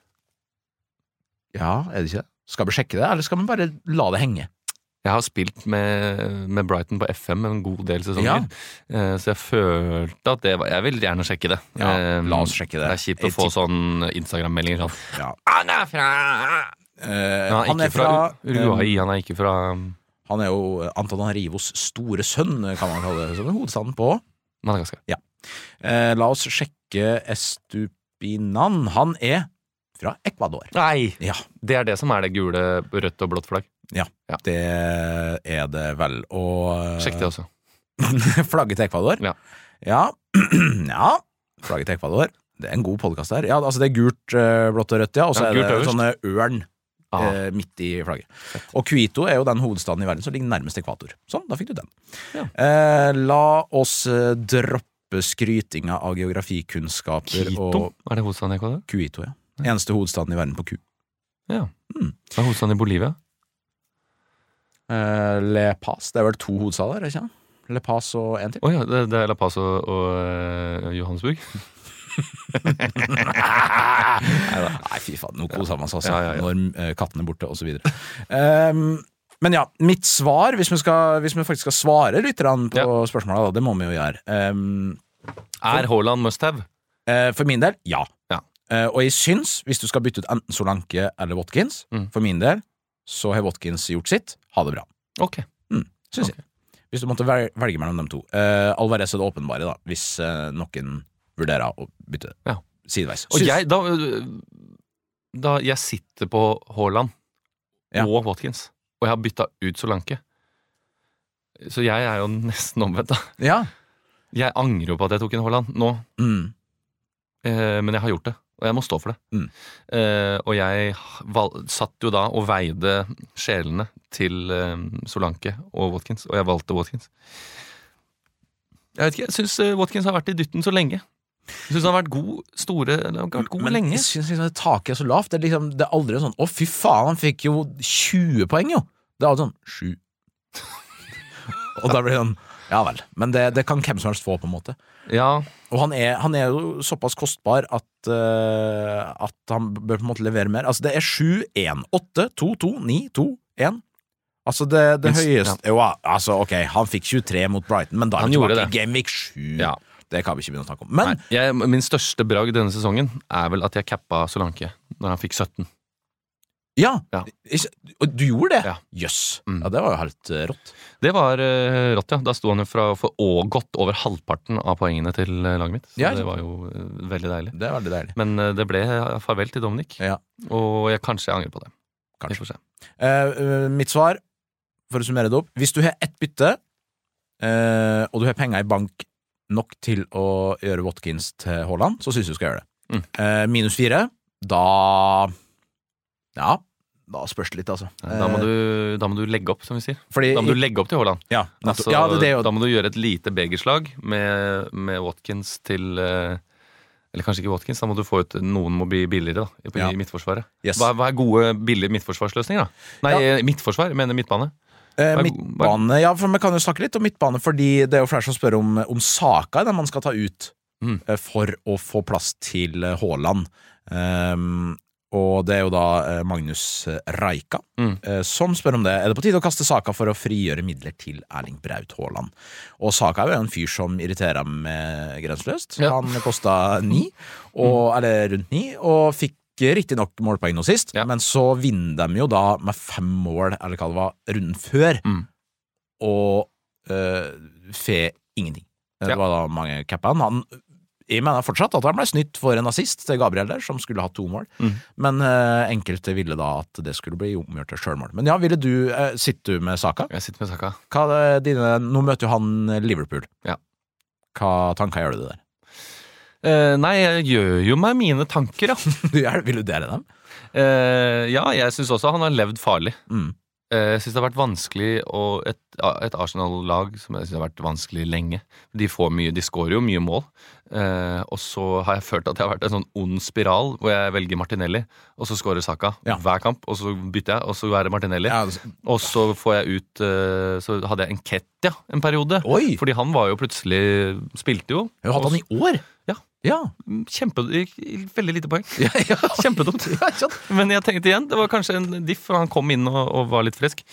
Ja, er det ikke det? Skal vi sjekke det, eller skal vi bare la det henge? Jeg har spilt med, med Brighton på F M en god del sesonger, ja. eh, så jeg følte at det var... Jeg vil gjerne sjekke det. Ja, la oss sjekke det. Det er kjipt å få sånn Instagram-meldinger sånn. Ja. Han er fra Uh, han, han er er fra, fra Uruguay, han er ikke fra Han er jo Antananaривos store sønn, kan man kalle det, som er hovedstaden på Madagaskar. Ja. Uh, la oss sjekke Estupinan. Han er fra Ecuador. Nei, Ja, det er det som er det gule, rødt og blått flagg. ja, Ja. det er det vel. Og Sjekk det også. flagget til Ecuador. Ja. Ja. ja. Flagget til Ecuador. Det er en god podcast her. Ja, altså det er gult, eh, blått og rødt, ja. Og så Ja, er gult det øverst. sånne ørn Ah. eh, midt i flagget. Og Quito er jo den hovedstaden i verden som ligger nærmest ekvator. Sånn, da fikk du den. Ja. Eh, la oss eh, droppe skrytinga av geografikunnskaper. Quito? Og Er det hovedstaden i Ecuador? Quito, ja. Eneste hovedstaden i verden på Q. Ja. Mm. Det er hovedstaden i Bolivia. Eh, Le Paz, det er vel to hovedstader, ikke sant? Le Paz og en til. Åja, det, det er La Paz og, og uh, Johannesburg. Nei, fy faen, nå koser man seg altså, Ja, ja, ja. når eh, katten er borte, og så videre. Um, men ja, mitt svar, hvis vi, skal, hvis vi faktisk skal svare lytterne på Ja. spørsmålet, da, det må vi jo gjøre. Um, Er Haaland must have? eh, for min del, ja. Ja. Eh, og jeg syns, hvis du skal bytte ut enten Solanke eller Watkins, Mm. for min del, så har Watkins gjort sitt. Ha det bra. Ok. Mm, syns Ok. jeg. Hvis du måtte vel- velge mellom dem to. Eh, Alvarez er det åpenbare, da, hvis eh, noen vurderer å bytte Ja. sideveis. Og Syns- jeg, da, da jeg sitter på Haaland Ja. og Watkins, og jeg har bytta ut Solanke, så jeg er jo nesten omvendt, da. Ja. Jeg angrer jo på at jeg tok en Haaland nå, Mm. eh, men jeg har gjort det, og jeg må stå for det. Mm. Eh, og jeg val satt jo da og veide sjelene til eh, Solanke og Watkins, og jeg valgte Watkins. Jeg vet ikke, jeg syns eh, Watkins har vært i dytten så lenge. Jeg syns han har vært god store eller han har vært god Men lenge. jeg synes liksom det taket er så lavt. Det er, liksom, det er aldri sånn 'Å, fy faen, han fikk jo tjue poeng', jo. Det er alltid sånn sju. Og da blir det sånn Ja vel. Men det, det kan hvem som helst få, på en måte. Ja, Og han er, han er jo såpass kostbar at, uh, at han bør på en måte levere mer. Altså, det er sju, én, åtte, to, to, ni, to, én. Altså, det, det Minst, høyeste Jo, altså, ok, han fikk tjuetre mot Brighton, men da er Han vi gjorde tilbake det. i Gameweek sju. Ja. Det kan vi ikke begynne å snakke om. Men Nei, jeg, min største bragd denne sesongen er vel at jeg cappa Solanke når han fikk sytten. ja, Ja. Ikke, og du gjorde det? Ja. Jøss. Mm. Ja, det var jo helt eh, rått. Det var uh, rått, ja. Da sto han jo fra for å, godt over halvparten av poengene til eh, laget mitt. Så Ja, det ikke var jo eh, veldig deilig. Det er veldig deilig. Men eh, det ble farvel til Dominic, Ja, og jeg, kanskje jeg angrer på det. Vi kanskje. får se. Eh, eh, mitt svar, for å summere det opp: hvis du har ett bytte, eh, og du har penger i bank nok til å gjøre Watkins til Haaland, så syns jeg du skal gjøre det. Mm. Eh, minus fire, da Ja, da spørs det litt, altså. Da må, du, da må du legge opp, som vi sier. Fordi, Da må du legge opp til Haaland. ja, Altså, ja, det, det er jo Da må du gjøre et lite begerslag med, med Watkins til eh, Eller kanskje ikke Watkins, da må du få ut noen må bli billigere da, i, Ja. i midtforsvaret. Yes. Hva, hva er gode, billige midtforsvarsløsninger, da? Nei, eh, midtforsvar, jeg mener midtbane. Eh, Hva er- midtbane, ja, for vi kan jo snakke litt om midtbane, fordi det er jo flere som spør om, om Saka er den man skal ta ut Mm. eh, for å få plass til eh, Haaland. Um, og det er jo da eh, Magnus Raika Mm. eh, som spør om det. Er det på tide å kaste Saka for å frigjøre midler til Erling Braut Haaland? Og Saka er jo en fyr som irriterer meg grenseløst. Ja. Han kosta ni, og, eller rundt ni, og fikk riktignok målpoeng nå sist, Ja. men så vinner de jo da med fem mål, eller hva det var, runden før, Mm. og øh, fe ingenting. Det Ja. var da mange capper han. Jeg mener fortsatt at han ble snytt for en assist til Gabriel der, som skulle hatt to mål, Mm. men øh, enkelte ville da at det skulle bli omgjort til selvmål. Men ja, ville du, øh, sitter du med Saka? Jeg sitter med Saka. Hva er dine, nå møter jo han Liverpool. Ja. Hva tanker gjør du det der? Eh, nei, jeg gjør jo meg mine tanker, ja. Du gjør- Vil du dele dem? Eh, ja, jeg syns også han har levd farlig. Mm. Eh, Jeg syns det har vært vanskelig, og et, et Arsenal-lag som jeg synes har vært vanskelig lenge. De får mye, de skårer jo mye mål. Eh, og så har jeg følt at det har vært en sånn ond spiral, hvor jeg velger Martinelli, og så skårer Saka Ja. hver kamp, og så bytter jeg, og så er det Martinelli. Ja, altså- Og så får jeg ut eh, Så hadde jeg en Ketja en periode. Oi! Fordi han var jo plutselig Spilte jo. Jeg har hatt han i år. Ja. Ja. Kjempe, veldig lite poeng. Ja, ja. Kjempedumt. Ja, ikke sant? Men jeg tenkte igjen, det var kanskje en diff, for han kom inn og, og var litt frisk.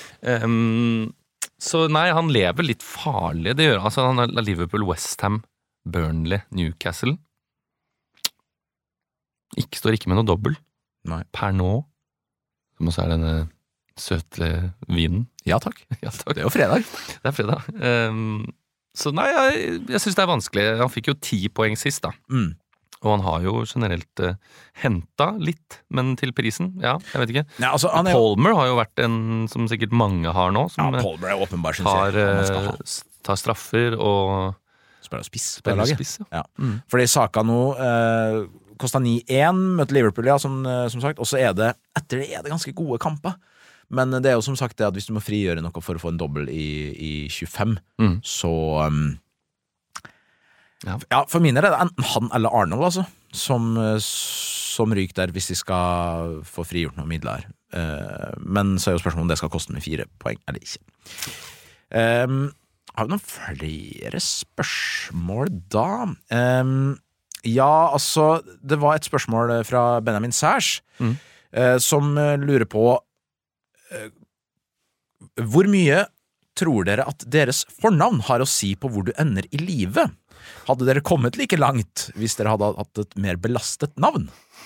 Ehm, så nei, han lever litt farlig. Det gjør han. Altså, han har Liverpool, Westham, Burnley, Newcastle. Ikke står ikke med noe dobbel Nei. per nå. Og så er denne søte vinen. Ja, takk. Ja, takk. Det er jo fredag. Det er fredag. Um, så nei, jeg, jeg synes det er vanskelig. Han fikk jo ti poeng sist, da. Mm. Og han har jo generelt uh, hentet litt, men til prisen, ja, jeg vet ikke. Ja, altså, han er... Palmer har jo vært en som sikkert mange har nå, som ja, Palmer er åpenbar, synes har, jeg. Han skal ha. tar straffer og spiller spiss på spiller laget. Spiss, ja. Ja. Mm. Fordi Saka nå eh, kostet ni én, møtte Liverpool, ja, som, som sagt, og så er det, etter det er det ganske gode kamper. Men det er jo som sagt det at hvis du må frigjøre noe for å få en dobbel i, i tjuefem, mm. så um, ja. ja, for min er det enten han eller Arnold, altså, som, som ryker der hvis de skal få frigjort noen midler. Uh, men så er jo spørsmålet om det skal koste med fire poeng, eller ikke. Um, har vi noen flere spørsmål da? Um, ja, altså, det var et spørsmål fra Benjamin Særs, mm. uh, som lurer på uh, hvor mye tror dere at deres fornavn har å si på hvor du ender i livet? Hadde dere kommet like langt hvis dere hadde hatt et mer belastet navn?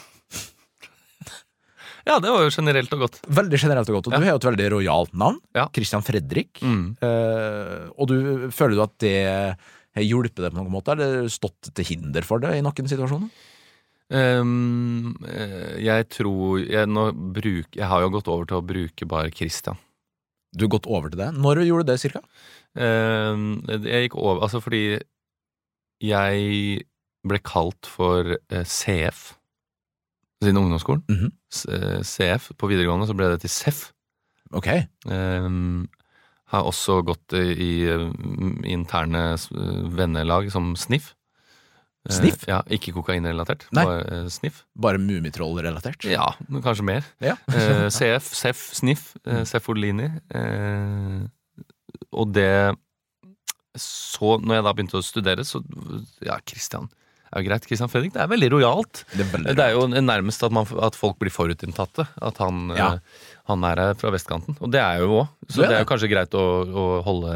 Ja, det var jo generelt og godt. Veldig generelt og godt, og ja. Du har jo et veldig rojalt navn, ja. Christian Fredrik, mm. uh, og du føler du at det har hjulpet deg på noen måte, eller stått til hinder for det i noen situasjoner? Um, jeg tror, jeg, nå bruk, jeg har jo gått over til å bruke bare Christian. Du har gått over til det? Når gjorde du det, cirka? Um, jeg gikk over, altså fordi jeg ble kalt for uh, C F siden ungdomsskolen. Mm-hmm. C F på videregående, så ble det til S E F. Ok. Um, har også gått i, i interne vennelag som Sniff. Sniff? Uh, ja, ikke kokainrelatert. Nei. Bare uh, Sniff. Bare Mumitroll-relatert? Ja, kanskje mer. Ja. uh, C F, S E F, Sniff, uh, Seffolini. Uh, og det så, når jeg da begynte å studere, så, ja, Christian er jo greit, Christian Fredrik, det er veldig rojalt. Det er, veldig det er jo nærmest at, man, at folk blir forutinntatte, at han, ja. uh, han er fra vestkanten, og det er jo også, så det er, det er jo kanskje greit å, å holde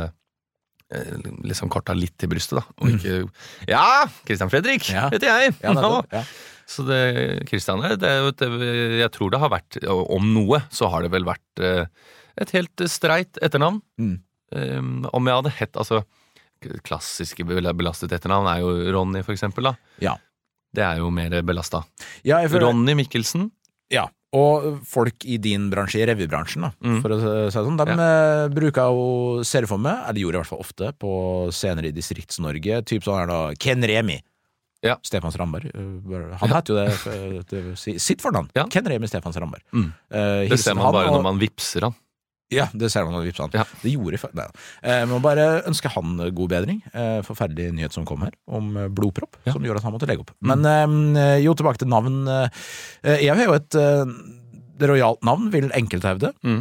uh, liksom korta litt til brystet da, og ikke, ja, Christian Fredrik, ja. Vet jeg, ja, det det. Ja. Så det, Christian, det er jo, det, jeg tror det har vært, om noe, så har det vel vært uh, et helt streit etternavn, mm. um, om jeg hadde hett, altså, klassiske belastet etternavn er jo Ronny for eksempel da. Ja. Det er jo mer belastet. Ja, føler... Ronny Mikkelsen. Ja, og folk i din bransje, i revybransjen da, mm. for å si det sånn, de ja. bruker jo ser for meg, eller gjorde i hvert fall ofte, på scener i Distrikts-Norge, typ sånn her da, Ken Remi. Ja. Stefans Ramberg. Han heter jo det, det sitt fornavn. Ja. Ken Remi Stefans Ramberg. Mm. Uh, det ser man bare og... når man vipser han. Ja, det ser man når vi vipser han. Ja. Det gjorde jeg faktisk. Eh, men bare ønske han god bedring. Eh, forferdelig nyhet som kom her, om blodpropp, ja. Som gjorde at han måtte legge opp. Mm. Men eh, jo, tilbake til navn. Eh, jeg har jo et eh, rojalt navn, vil enkelte hevde. Mm.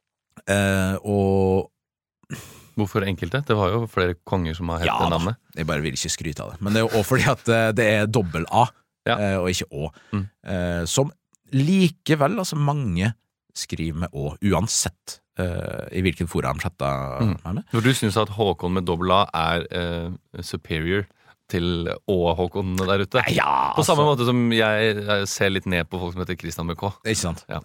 Eh, og... Hvorfor enkelte? Det var jo flere konger som har hett ja, det navnet. Jeg bare vil ikke skryte av det. Men det er jo også fordi at det er dobbel A, ja. eh, og ikke Å. Mm. Eh, som likevel, altså mange skriver med Å, uansett. Uh, i hvilken fora han chatta mm. med. Når du synes at Håkon med dobbel A er uh, superior til Å-Håkon der ute? Ja, på altså. Samme måte som jeg, jeg ser litt ned på folk som heter Christian med K. Ikke sant, ja.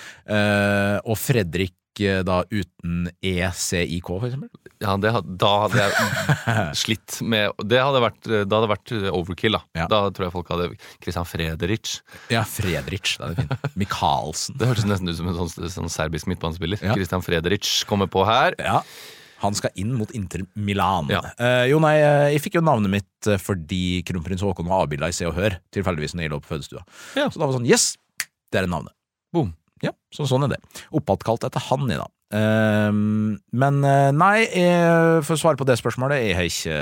uh, og Fredrik da uten E C I K for eksempel? Ja, det, da hadde jeg slitt med det hadde vært, det hadde vært overkill da. Ja. Da tror jeg folk hadde Christian Frederic. Ja, Frederic, det er fint. Mikhalsen. Det hørtes nesten ut som en sånn, sånn serbisk midtbanespiller. Ja. Christian Frederic kommer på her. Ja, han skal inn mot Inter Milan. Ja. Uh, jo nei, jeg fikk jo navnet mitt fordi kronprins Håkon var avbildet i Se og Hør, tilfeldigvis når jeg lå på fødestua. Ja. Så da var det sånn, yes, det er navnet. Boom. Ja, så sånn er det. Oppkalt etter han i da. Uh, men uh, nei, jeg, for å svare på det spørsmålet, jeg har ikke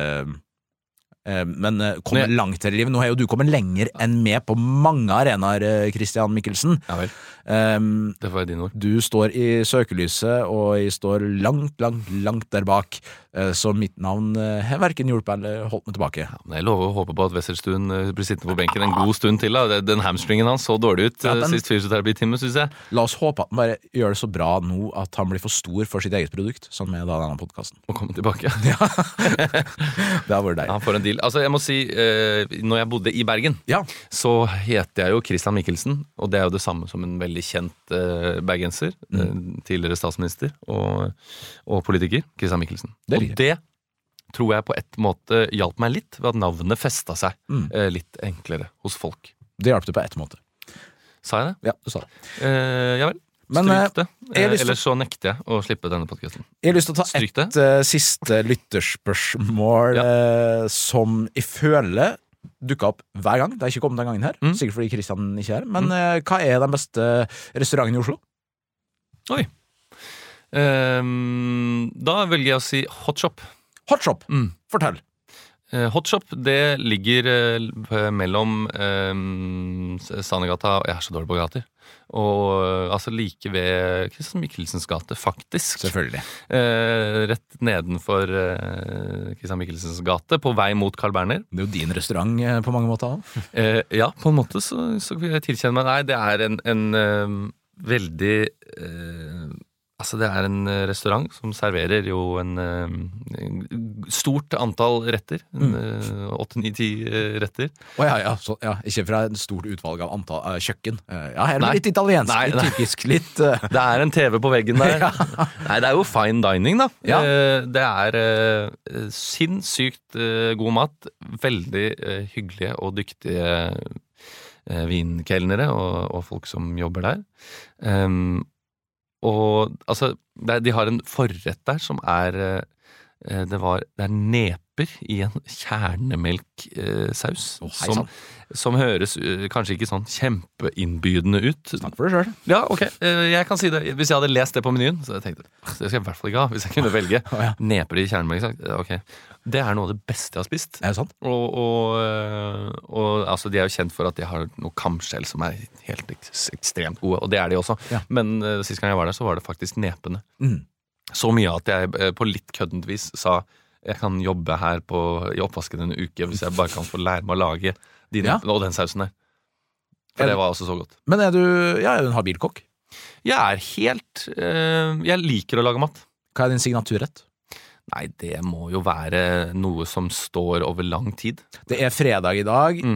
uh, men uh, kommer nei. Langt her i livet. Nå har jo du kommet lenger enn med på mange arenaer, Christian Mikkelsen. Ja vel. Um, det var din ord. Du står i søkelyset, og jeg står langt, langt, langt der bak. Uh, så mitt navn uh, har hverken hjulpet eller holdt meg tilbake. Ja, men jeg lover å håpe på at Wesselstuen uh, blir sittende på benken en god stund til. Da. Den hamstringen hans så dårlig ut ja, den, sist fysioterapitime, synes jeg. La oss håpe at han bare gjør det så bra nå at han blir for stor for sitt eget produkt, sånn med da denne podcasten. Og komme tilbake. Ja. Det har vært deg. Han får en deal tvil. Altså, jeg må si, eh, når jeg bodde i Bergen, Ja. så heter jeg jo Christian Mikkelsen, og det er jo det samme som en veldig kjent eh, bergenser, mm. eh, tidligere statsminister og, og politiker, Christian Mikkelsen. Det og det tror jeg på et måte hjalp meg litt, ved at navnet festet seg mm. eh, litt enklere hos folk. Det hjalp det på ett måte. Sa jeg det? Ja, du sa det. Eh, ja vel. Men, Stryk det. eh, Eh, Eller så nekter jeg å slippe denne podcasten. Jeg har lyst til å ta Stryk et uh, siste lytterspørsmål Ja. uh, som jeg føler dukker opp hver gang. Det har ikke kommet den gangen her, Mm. sikkert fordi Kristian ikke er her. Men Mm. uh, hva er den beste restauranten i Oslo? Oi. Ehm, da velger jeg å si Hotshop. Hotshop, Mm. fortell. Eh, Hotshop, det ligger eh, mellom eh, Sanegata, og jeg er så dårlig på gater, og eh, altså like ved Christian Mikkelsens gate, faktisk. Selvfølgelig. Eh, rett nedenfor eh, Christian Mikkelsens gate, på vei mot Carl Berner. Det er jo din restaurant uh, på mange måter. Eh, ja, på en måte så, så vil jeg tilkjenne meg. Nei, det er en, en eh, veldig eh, Altså, det er en restaurant som serverer jo en eh, stort antall retter. Åtte, ni, ti retter. Å ja, ja, så, ja, ikke fra et stort utvalg av antall uh, kjøkken. Uh, ja, her er det Nei. litt italiensk, Nei, litt nei. tyrkisk, litt uh, Det er en T V på veggen der. Nei, det er jo fine dining, da. Ja. Eh, Det er eh, sinnssykt eh, god mat. Veldig eh, hyggelige og dyktige eh, vinkelnere og, og folk som jobber der. Um, og altså, det, de har en forrett der som er eh, det, var, det er neper i en kjernemelksaus. Å, hei som, sann. som høres eh, kanskje ikke sånn kjempeinnbydende ut. Snakk for deg selv. Ja, ok, eh, jeg kan si det. Hvis jeg hadde lest det på menyen, så hadde jeg tenkt det skal jeg i hvert fall ikke ha, hvis jeg kunne velge. Å, ja. Neper i kjernemelk, ok. Det er noe av det beste jeg har spist. Er det sant? Og, og, øh, og altså, de er jo kjent for at de har noe kamskjell som er helt ek ekstremt gode, og det er de også. Ja. Men uh, sist gang jeg var der, så var det faktisk nepene. Mm. Så mye at jeg uh, på litt køddent vis sa jeg kan jobbe her på, i oppvasken en uke hvis jeg bare kan få lære meg å lage de Ja. nepene og den sausen der. For det var også så godt. Men er du, ja, er du en habil kokk? Jeg er helt øh, Jeg liker å lage mat. Hva er din signaturrett? Nei, det må jo være noe som står over lang tid. Det er fredag i dag. Mm.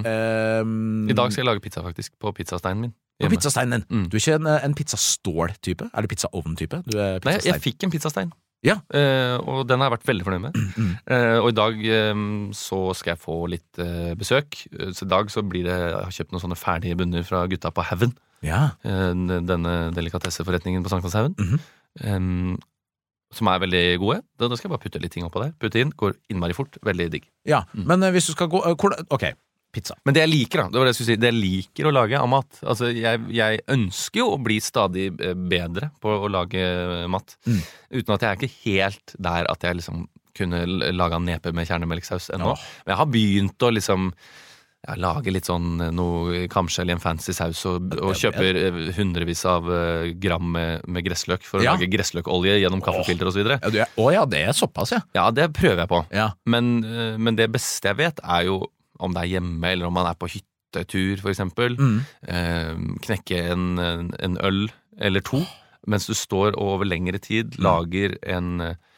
Um, I dag skal jeg lage pizza faktisk, på pizzasteinen min. På hjemme. pizzasteinen din. Mm. Du er ikke en, en pizzastål-type? Eller pizzaovn-type? Du er Nei, jeg, pizzastein. jeg fikk en pizzastein. Ja. Eh, og den har jeg vært veldig fornøyd med. Mm. Eh, og i dag eh, så skal jeg få litt eh, besøk. Eh, Så i dag så blir det Jeg har kjøpt noen sånne ferdige bunner fra gutta på Haugen. Ja. Eh, denne delikatesseforretningen på Sankthanshaugen. Mhm. eh, som er veldig gode. Da, da skal jeg bare putte litt ting oppå der. Putte inn, går innmari fort. Veldig digg. Ja, men eh, hvis du skal gå eh, hvor, Ok, pizza. Men det jeg liker, da, det var det jeg skulle si, det jeg liker å lage av mat. Altså, jeg, jeg ønsker jo å bli stadig eh, bedre på å lage mat. Mm. Uten at jeg er ikke helt der at jeg liksom kunne l- lage en nepe med kjernemelksaus ennå. Ja. Men jeg har begynt å liksom ja, lage litt sånn eh, noe kamskjell i en fancy saus og, og jeg kjøper eh, hundrevis av eh, gram med, med gressløk for å Ja. lage gressløkolje gjennom kaffefilter og så videre. Ja, du er, å ja, det er såpass, ja. Ja, det prøver jeg på. Ja. Men, eh, men det beste jeg vet er jo om det er hjemme, eller om man er på hyttetur, for eksempel. Mm. Eh, knekke en, en, en øl eller to, mens du står og over lengre tid lager en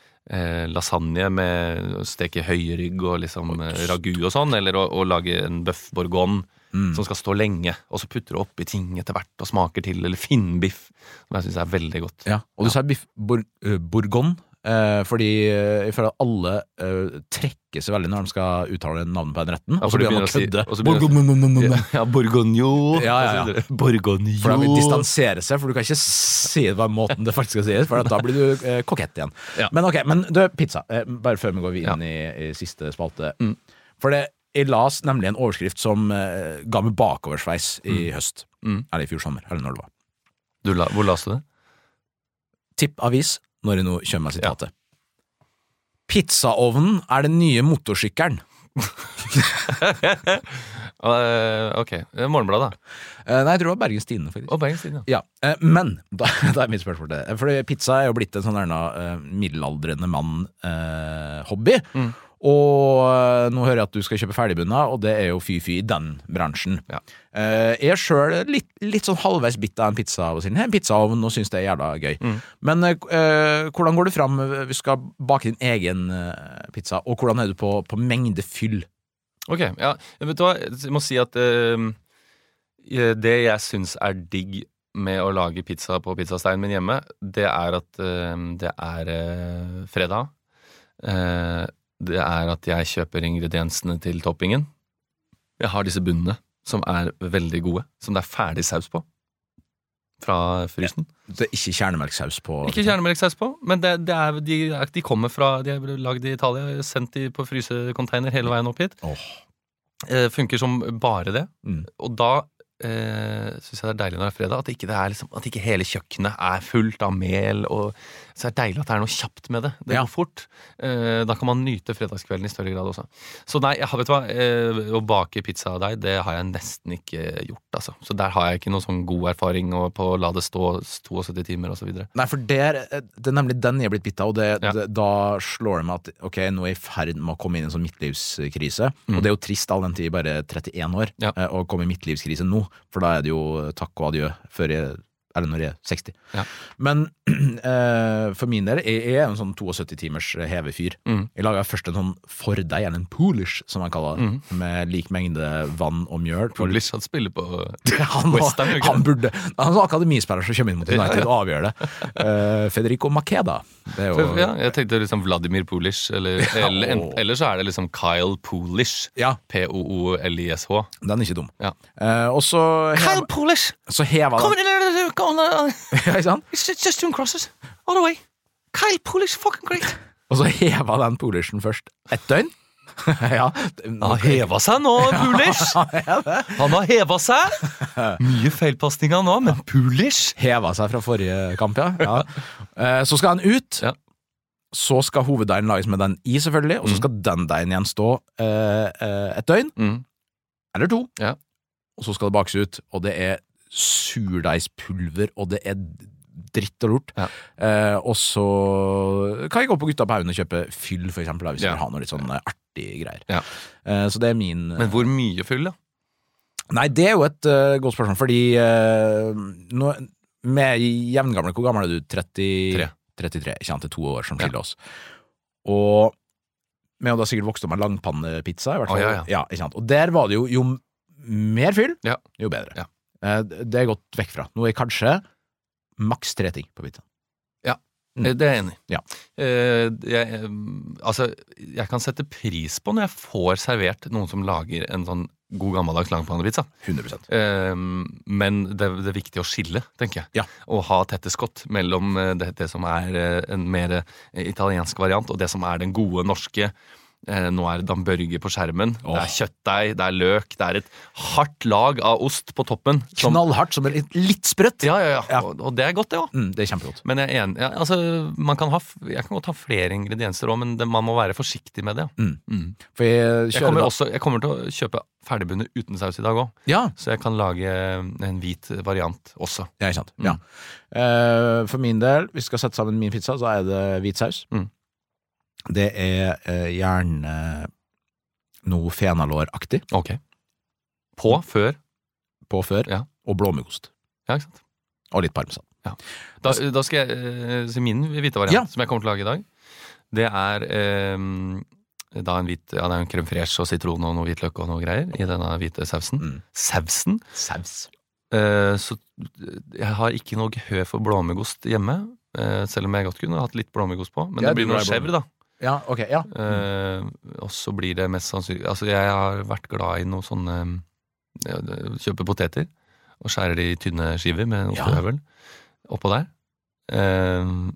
eh, lasagne med å steke høyrygg og liksom eh, ragu og sånn, eller å, å lage en bøff bourgogne Mm. som skal stå lenge, og så putter du oppi ting etter hvert og smaker til, eller finnbiff, som jeg synes er veldig godt. Ja. Og du sa biff bour, uh, bourgogne, eh, fordi eh, jeg føler at alle eh, trekker seg veldig når de skal uttale navnet på den retten, Ja, og for så du blir de begynner å å si- kødde. og så begynner du å si- Bourgogne. Ja, bourgogne. Ja, ja, ja. og så videre. Bourgogne. For de vil distansere seg, for du kan ikke si det på den måten det faktisk skal sies, for da blir du eh, kokett igjen. Ja. Men ok, men du, pizza, eh, bare før vi går inn Ja. i, i siste spalte. Mm. For det, jeg las nemlig en overskrift som eh, ga meg bakoversveis i høst, Mm. eller i fjor sommer, eller når det var. Du la, hvor las du det? Tipp avis, når jeg nå kommer med sitatet. Pizzaovnen er den nye motorsykkelen. Uh, ok, Morgenbladet da. Eh, nei, jeg tror det var Bergens Tidende, faktisk. Og Bergens Tidende, ja. Ja, eh, men da, da er mitt spørsmål det. For pizza er jo blitt en sånn der eh, middelaldrende mann-hobby. Mm. Og eh, nå hører jeg at du skal kjøpe ferdigbunner, og det er jo fy-fy i den bransjen. Ja. Eh, jeg er selv litt, litt sånn halvveis bitt av en pizza på siden. En pizzaovn, og synes det er jævla gøy. Mm. Men eh, hvordan går du fram hvis du skal bake din egen eh, pizza, og hvordan er du på, på mengde fyll? Ok, ja, vet du hva, jeg må si at uh, det jeg synes er digg med å lage pizza på pizzasteinen min hjemme, det er at uh, det er uh, fredag. Uh, det er at jeg kjøper ingrediensene til toppingen. Jeg har disse bunnene som er veldig gode, som det er ferdig saus på fra frysen. Ja, det er ikke kjernemelksaus på? Ikke kjernemelksaus på, men det, det er, de, de kommer fra, de er laget i Italia, sendt de på frysecontainer hele veien opp hit. Åh. Eh, funker som bare det, Mm. og da eh, synes jeg det er deilig når det er fredag, at ikke, det er liksom, at ikke hele kjøkkenet er fullt av mel, og så er det deilig at det er noe kjapt med det. Det Ja. går fort. Eh, da kan man nyte fredagskvelden i større grad også. Så nei, jeg har, vet du hva, eh, å bake pizza av deg, det har jeg nesten ikke gjort, altså. Så der har jeg ikke noe sånn god erfaring og på å la det stå syttifto timer og så videre. Nei, for det er, det er nemlig den jeg er blitt bitt av, og det, Ja. det, da slår det meg at ok, nå er jeg i ferd med å komme inn i en sånn midtlivskrise, Mm. og det er jo trist all den tid bare trettién år Ja. eh, å komme i midtlivskrise nå, for da er det jo takk og adjø før jeg, eller når jeg er seksti. Ja. Men eh, for min del, jeg er en sånn syttifto timers hevefyr. Mm. Jeg lager først en sånn fordeig, eller en polish, som man kaller det, Mm. med lik mengde vann og mjøl. Polish, han spiller på Han, Western, ikke han det? burde Han er akademispiller som kommer inn mot United og avgjør det. Uh, Federico Makeda. Det er jo Ja, jeg tenkte liksom Vladimir Polish, eller, eller, en, Åh. eller så er det liksom Kyle Polish. Ja, P O O L I S H. den er ikke dum. Ja. Eh, og så heva, Polish! så heva Kom den. inn, go on, uh, Ja, ikke sant? it's just, just doing crosses. All the way. Kyle Polish, fucking great. Og så heva den polishen først et døgn. Ja. Han har heva seg nå, Polish. Han har heva seg. Mye feilpasninger nå, men Polish. Heva seg fra forrige kamp, ja. ja. Eh, så skal han ut. Ja. Så skal hoveddeigen lages med den i, selvfølgelig, og så Mm. skal den deigen igjen stå eh, eh, et døgn, Mm. eller to. Ja. Og så skal det bakes ut, og det er surdeispulver, og det er dritt og lort. Ja. Eh, og så kan jeg gå på Gutta på Haugen og kjøpe fyll, for eksempel, da, hvis Ja. jeg vil ha noe litt sånn eh, artig greier. Ja. Eh, så det er min Men hvor mye fyll, da? Nei, det er jo et eh, godt spørsmål, fordi eh, nå, med jevngamle, hvor gammel er du? tretti Tre. trettitre, ikke sant, det er to år som Ja. skiller oss. Og vi har da sikkert vokst opp med langpannepizza, i hvert fall. Å, ja, ja. ikke sant? Og der var det jo, jo mer fyll, Ja. jo bedre. Ja. Eh, det er gått vekk fra. Nå er kanskje maks tre ting på pizza. Mm. Eh, Det er jeg enig i. Ja. Eh, jeg, eh, altså, jeg kan sette pris på når jeg får servert noen som lager en sånn god gammeldags langpannepizza. hundre prosent. Eh, men det, det er viktig å skille, tenker jeg. Ja. Og ha tette skott mellom eh, det, det som er eh, en mer eh, italiensk variant, og det som er den gode norske. Eh, nå er det Damburger på skjermen. Åh. Det er kjøttdeig, det er løk, det er et hardt lag av ost på toppen. som- Knallhardt, som er litt, litt sprøtt. Ja, ja, ja. Ja. Og, og det er godt, det òg. Mm, det er kjempegodt. Men jeg er enig. Ja, altså, man kan ha, f- jeg kan godt ha flere ingredienser òg, men det, man må være forsiktig med det. Ja. Mm. Mm. For jeg Jeg, kjører kommer da også, jeg kommer til å kjøpe ferdigbundet uten saus i dag òg, Ja, så jeg kan lage en hvit variant også. ja, ikke sant. Mm. Ja. Eh, for min del, hvis vi skal sette sammen min pizza, så er det hvit saus. Mm. Det er eh, gjerne noe fenalåraktig Ok. På, før. på før, Ja. og blåmuggost. Ja, ikke sant? Og litt parmesan. Da, da skal jeg eh, si min hvite variant, Ja. som jeg kommer til å lage i dag. Det er eh, da en hvit, ja, det er en crème fraîche og sitron og noe hvitløk og noe greier i denne hvite sausen. Mm. Sausen. Saus. Eh, så jeg har ikke noe gehør for blåmuggost hjemme, eh, selv om jeg godt kunne hatt litt blåmuggost på. Men Ja, det blir du noe er chèvre, da. Ja, ok, ja. Eh, og så blir det mest sannsynlig Altså, jeg har vært glad i noe sånne ja, kjøpe poteter og skjærer de i tynne skiver med Ja. ostehøvel oppå der. Eh,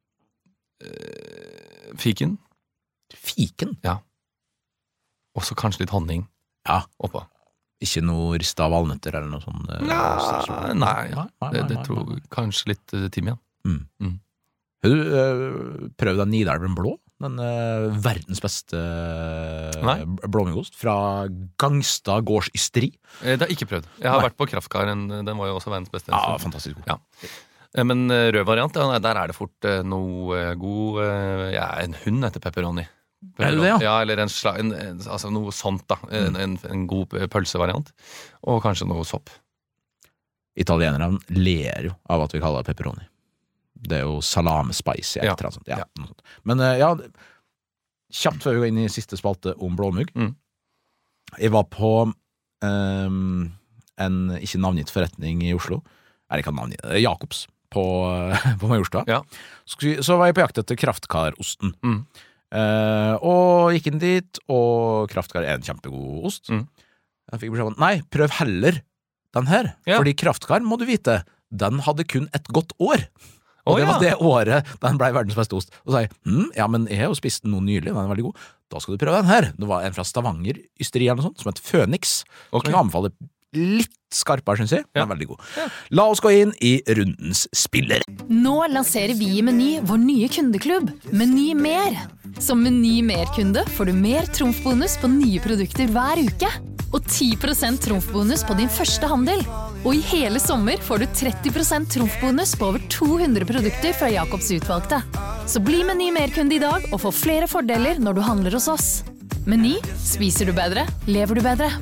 eh, fiken. Fiken. Og så kanskje litt honning Ja. oppå. Ikke noe rista valnøtter eller noe sånt? eh, Nei, nei, nei, nei, Det, det nei, tror nei. kanskje litt eh, timian. Mm. Mm. Har du eh, prøvd den Nidelven blå? Den eh, verdens beste uh, Nei. blåmuggost fra Gangstad gårdsysteri. Eh, Det har jeg ikke prøvd. Jeg har Nei. vært på Kraftkaren, den var jo også verdens beste. Ja, Så- fantastisk god. Ja. Eh, Men eh, rød variant, ja, nei, der er det fort eh, noe eh, god eh, Ja, en hund heter pepperoni. Er det det, ja? Ja, eller en slag, en, en, altså noe sånt, da. En, en, en god eh, pølsevariant. Og kanskje noe sopp. Italienerne ler jo av at vi kaller det pepperoni. Det er jo salame spicy. Ja. eller noe sånt. Ja, Ja. noe sånt. Men eh, ja, kjapt før vi går inn i siste spalte om blåmugg. Mm. Jeg var på um, en ikke navngitt forretning i Oslo. Er ikke navngitt, Jakobs på, på Majorstua. Ja. Så, så var jeg på jakt etter Kraftkarosten. Mm. Uh, og gikk inn dit, og Kraftkar er en kjempegod ost. Mm. Jeg fikk beskjed om, nei, prøv heller den her. Ja. Fordi Kraftkar, må du vite, den hadde kun et godt år. Og oh, det var ja. det året den ble verdens beste ost. Og så sa jeg, hm, ja, men jeg har jo spist den noe nylig, den er veldig god. Da skal du prøve den her. Det var en fra Stavanger, ysteri eller noe sånt, som het Fønix. Okay. Som jeg anbefaler litt skarpere, synes jeg. Den Ja. er veldig god. Ja. La oss gå inn i rundens spiller. Nå lanserer vi i Meny vår nye kundeklubb, Meny Mer. Som Meny Mer-kunde får du mer trumfbonus på nye produkter hver uke. Og ti prosent trumfbonus på din første handel. Og i hele sommer får du tretti prosent trumfbonus på over to hundre produkter fra Jakobs utvalgte. Så bli Meny Mer-kunde i dag og få flere fordeler når du handler hos oss. Meny, spiser du bedre, lever du bedre.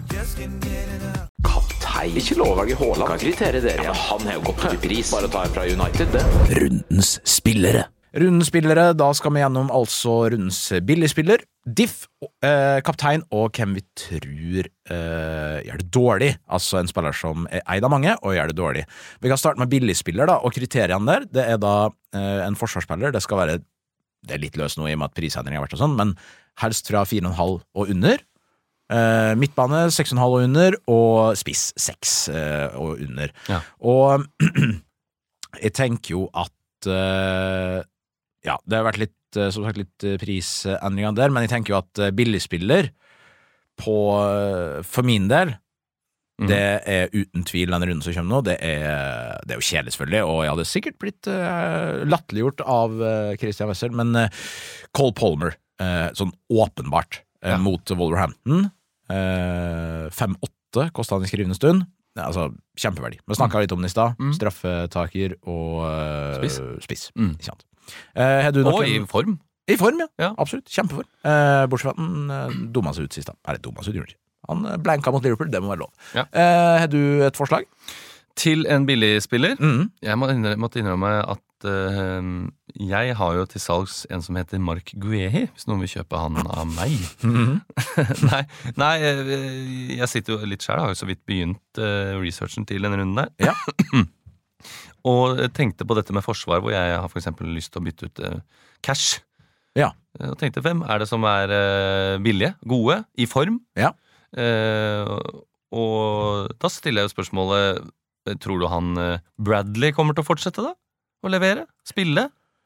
Kaptein. Ikke lov å velge Haaland. Kan kritere dere. Ja, han har jo gått opp i pris. Bare ta en fra United, det. Rundens spillere. Rundens spillere, da skal vi gjennom altså rundens billigspiller, diff, eh, kaptein og hvem vi tror eh, gjør det dårlig. Altså en spiller som er eid av mange og gjør det dårlig. Vi kan starte med billigspiller da, og kriteriene der, det er da eh, en forsvarsspiller, det skal være, det er litt løst nå i og med at prisendring har vært og sånn, men helst fra fire komma fem og under. Uh, midtbane seks komma fem og under, og spiss seks uh, og under. Ja. Og jeg tenker jo at uh, ja, det har vært litt, uh, som sagt, litt uh, prisendringer der, men jeg tenker jo at uh, billigspiller på, uh, for min del, mm. det er uten tvil den runden som kommer nå, det er, det er jo kjedelig selvfølgelig, og jeg hadde sikkert blitt uh, latterliggjort av uh, Christian Wessel, men uh, Cole Palmer, uh, sånn åpenbart, uh, ja. Mot Wolverhampton. Uh, fem åtte kostet han i skrivende stund. Ja, altså, kjempeverdi. Vi snakket mm. litt om den i sted. Mm. Straffetaker og uh, spiss. spiss. Mm. Ikke sant. Uh, du og noen... i form. I form, ja. ja. Absolutt. Kjempeform. Uh, bortsett fra at han uh, dummet seg ut sist da. Eller dummet seg ut, gjorde han ikke. Han blanka mot Liverpool, det må være lov. Ja. Uh, har du et forslag? Til en billigspiller? Mm. Jeg må innrømme, måtte innrømme at uh, jeg har jo til salgs en som heter Mark Guehi, hvis noen vil kjøpe han av meg. Mm-hmm. nei, nei, jeg sitter jo litt selv, har jo så vidt begynt uh, researchen til denne runden der. Ja. Og tenkte på dette med forsvar, hvor jeg har for eksempel lyst til å bytte ut uh, cash. Ja. Og tenkte, hvem er det som er uh, billige, gode, i form? Ja. Uh, og da stiller jeg jo spørsmålet, tror du han uh, Bradley kommer til å fortsette da? Å levere? Spille?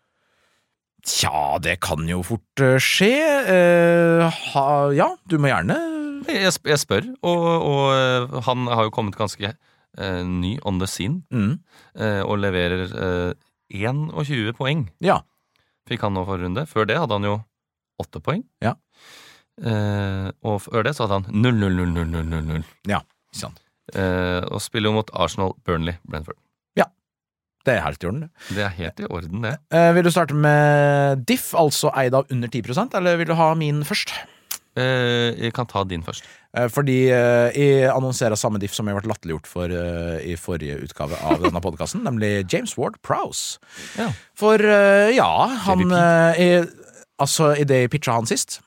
Tja, det kan jo fort uh, skje. Uh, ha, ja, du må gjerne. Jeg, jeg spør, og, og uh, han har jo kommet ganske uh, ny on the scene, mm. uh, og leverer uh, tjueen poeng. Ja. Fikk han nå for runde. Før det hadde han jo åtte poeng. Ja. Uh, og før det så hadde han null null null null null null. Ja, sant. Uh, og spiller jo mot Arsenal, Burnley, Brentford. Ja, det er helt i orden. Det er helt i orden, det. Uh, vil du starte med diff, altså eid av under ti prosent, eller vil du ha min først? Uh, jeg kan ta din først. Uh, fordi uh, jeg annonserer samme diff som jeg har vært latterliggjort for uh, i forrige utgave av denne podcasten, nemlig James Ward-Prowse. Ja. For uh, ja, han uh, er, altså i det jeg pitcha han sist,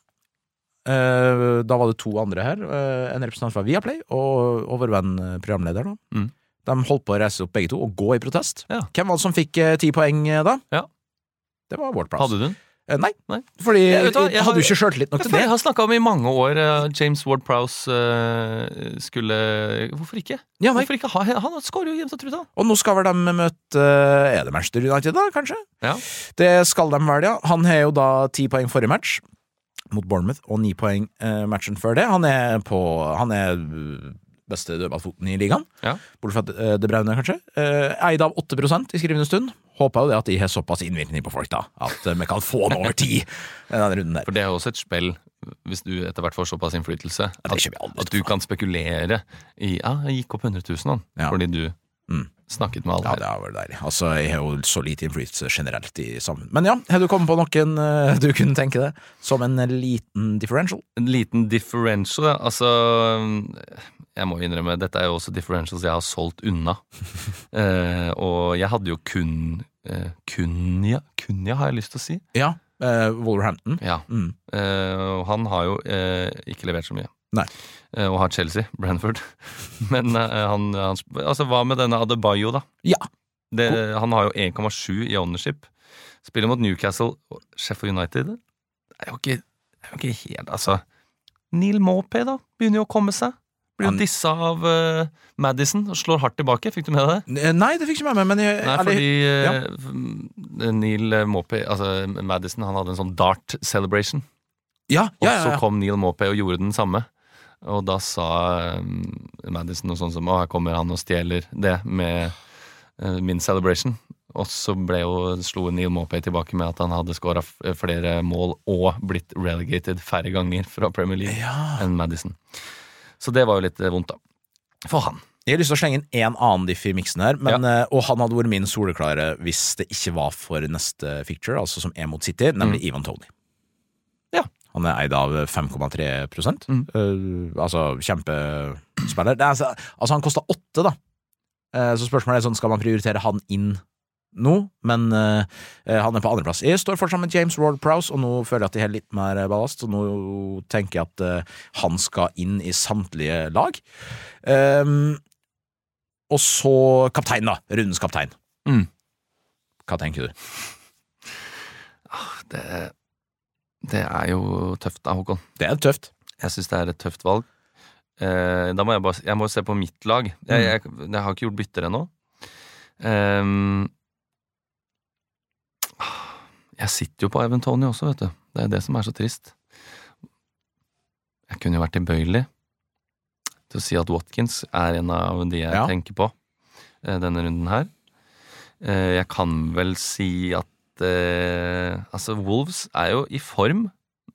Uh, da var det to andre her, uh, en representant fra Viaplay og, og vår venn uh, programleder da. Mm. De holdt på å reise opp begge to og gå i protest. Ja. Hvem var det som fikk uh, ti poeng uh, da? Ja. Det var Ward-Prowse. Hadde du den? Uh, nei. nei, fordi jeg, jeg, hva, jeg, jeg hadde jo ikke selvtillit nok til det. Jeg har snakket om i mange år uh, James Ward-Prowse uh, skulle... Hvorfor ikke? Ja, Hvorfor ikke? Han, han skårer jo jevnt og trutt, da. Og nå skal vel de møte uh, er det Manchester United da, kanskje? Ja. Det skal de vel, ja. Han har jo da ti poeng forrige match mot Bournemouth, og ni poeng eh, matchen før det. Han er på, han er beste dødballfoten i ligaen. Ja. Bortsett fra eh, De Bruyne, kanskje. Eh, eid av åtte prosent i skrivende stund. Håper jo det at de har såpass innvirkning på folk da, at eh, vi kan få den over ti denne runden der. For det er jo også et spill, hvis du etter hvert får såpass innflytelse, ja, at, at du kan spekulere i, ja, jeg gikk opp hundre tusen, ja. Fordi du mm. snakket med alle her. Ja, det har vært deilig. Altså, jeg har jo så lite innflytelse generelt i samfunnet. Men ja, har du kommet på noen uh, du kunne tenke deg som en liten differential? En liten differential, ja. Altså, jeg må innrømme, dette er jo også differentials jeg har solgt unna. uh, og jeg hadde jo kun uh, Kunja, Kunja har jeg lyst til å si. Ja, uh, Wolverhampton. Ja, mm. uh, og han har jo uh, ikke levert så mye. Nei. Og har Chelsea, Brentford. Men uh, han, han Altså, hva med denne Adebayo, da? Ja. Det, han har jo en komma sju i ownership. Spiller mot Newcastle og Sheffield United. Det er jo ikke, det er jo ikke helt Altså, Neil Maupay, da, begynner jo å komme seg. Blir jo dissa av uh, Madison og slår hardt tilbake. Fikk du med det? Nei, det fikk ikke med meg, men jeg, Nei, fordi uh, ja. Neil Maupay, altså Madison, han hadde en sånn dart celebration. Ja, ja, ja, ja. Og så kom Neil Maupay og gjorde den samme. Og da sa um, Madison noe sånt som Å, her kommer han og stjeler det med uh, min celebration. Og så ble jo, slo Neil Maupay tilbake med at han hadde skåret flere mål og blitt relegated færre ganger fra Premier League ja. enn Madison. Så det var jo litt vondt da, for han. Jeg har lyst til å slenge inn en annen diff i miksen her, men, ja. og han hadde vært min soleklare hvis det ikke var for neste fixture, altså som er mot City, nemlig mm. Ivan Toney. Ja. Han er eid av fem komma tre prosent. Mm. Uh, altså, kjempespiller. Det er, altså, altså, han kostet åtte, da. Uh, så spørsmålet er sånn, skal man prioritere han inn nå, men uh, han er på andreplass. Jeg står fortsatt med James Ward-Prowse, og nå føler jeg at jeg har litt mer ballast, og nå tenker jeg at uh, han skal inn i samtlige lag. Um, og så kaptein, da. Rundens kaptein. Mm. Hva tenker du? Det, det er jo tøft da, Håkon. Det er tøft. Jeg synes det er et tøft valg. Uh, da må jeg bare jeg må se på mitt lag. Jeg, jeg, jeg har ikke gjort bytter ennå. Um, Jeg sitter jo på Ivan Toney også, vet du. Det er det som er så trist. Jeg kunne jo vært tilbøyelig til å si at Watkins er en av de jeg ja. tenker på denne runden her. Jeg kan vel si at eh, altså Wolves er jo i form,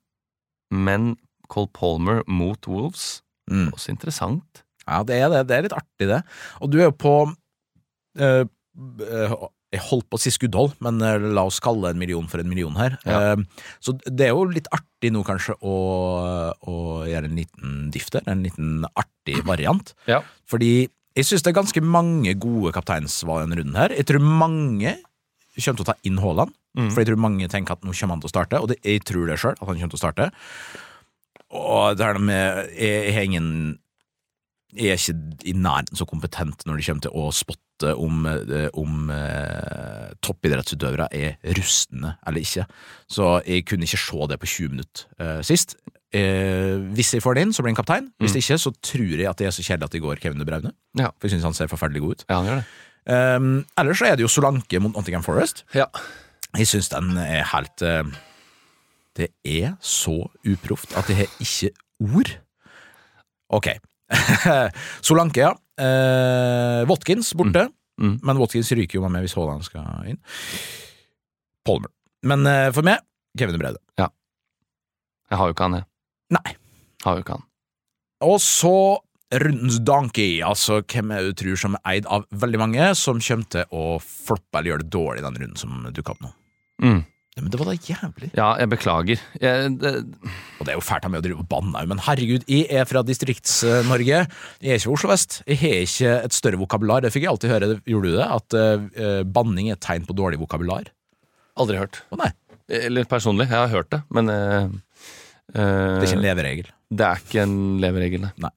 men Cole Palmer mot Wolves mm. også interessant. Ja, det er det. Det er litt artig det. Og du er jo på øh, øh, jeg holdt på å si skuddhold, men la oss kalle en million for en million her. Ja. Så det er jo litt artig nå kanskje å, å gjøre en liten diff der, en liten artig variant. Ja. Fordi jeg synes det er ganske mange gode kapteinsvalg i denne runden her. Jeg tror mange kommer til å ta inn Haaland, mm. for jeg tror mange tenker at nå kommer han til å starte, og det, jeg tror det selv, at han kommer til å starte. Og det er det med, jeg, jeg har ingen jeg er ikke i nærheten så kompetent når de kommer til å spotte om, om eh, toppidrettsutøvere er rustne eller ikke. Så jeg kunne ikke se det på tjue minutter eh, sist. Eh, hvis jeg får det inn, så blir han kaptein. Hvis mm. ikke, så tror jeg at det er så kjedelig at det går Kevin De Bruyne. Ja. For jeg synes han ser forferdelig god ut. Ja, han gjør det. Um, ellers så er det jo Solanke mot Nottingham Forest. Ja. Jeg synes den er helt uh, det er så uproft at det er ikke ord. Ok. Solanke, ja. Uh, Watkins borte. Mm. Mm. Men Watkins ryker jo med hvis Haaland skal inn. Palmer. Men uh, for meg, Kevin De Bruyne. Ja. Jeg har jo ikke han, jeg. Nei. Har jo ikke han. Og så rundens donkey, altså hvem jeg tror som er eid av veldig mange, som kommer til å floppe eller gjøre det dårlig i den runden som dukker opp nå. Mm. Ja, men det var da jævlig. Ja, jeg beklager. Jeg, det... Og det er jo fælt av meg å drive og banne, men herregud, jeg er fra Distrikts-Norge. Jeg er ikke Oslo Vest. Jeg har ikke et større vokabular. Det fikk jeg alltid høre, gjorde du det? At uh, banning er et tegn på dårlig vokabular. Aldri hørt. Å nei. Eller personlig, jeg har hørt det, men... Uh, uh, det er ikke en leveregel. Det er ikke en leveregel, nei.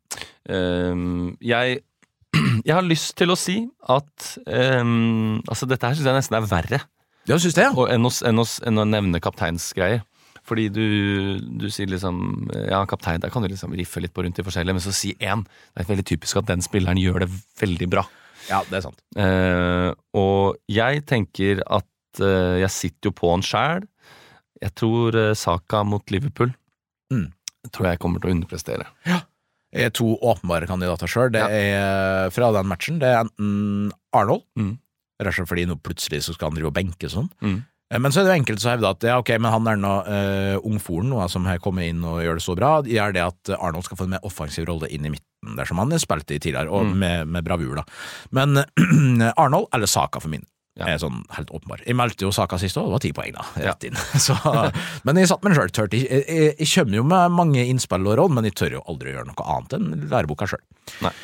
Uh, jeg, jeg har lyst til å si at um, altså dette her synes jeg nesten er verre. Ja, synes det, ja. Og enn å, enn å, enn å nevne kapteinsgreier. Fordi du, du sier liksom ja, kaptein, der kan du liksom riffe litt på rundt i forskjellige, men så si en. Det er veldig typisk at den spilleren gjør det veldig bra. Ja, det er sant. Uh, og jeg tenker at uh, jeg sitter jo på en skjær. Jeg tror uh, Saka mot Liverpool mm. tror jeg kommer til å underprestere. Ja. Det er to åpenbare kandidater selv. Det ja. er fra den matchen. Det er enten Arnold, mm. rett og slett fordi nå plutselig så skal han drive og benke sånn. Mm. Men så er det jo enkelt så hevde at ja, ok, men han er nå uh, ungforen nå, som har kommet inn og gjør det så bra, gjør det at Arnold skal få en mer offensiv rolle inn i midten, der som han har spilt i tidligere, og mm. med, med bravur da. Men uh, Arnold eller Saka for min ja. er sånn helt åpenbar. Jeg meldte jo Saka sist og det var ti poeng da, rett inn. Ja. så, men jeg satt med en selv tørt. Jeg, jeg, jeg kommer jo med mange innspill og råd, men jeg tør jo aldri gjøre noe annet enn læreboka selv. Nei.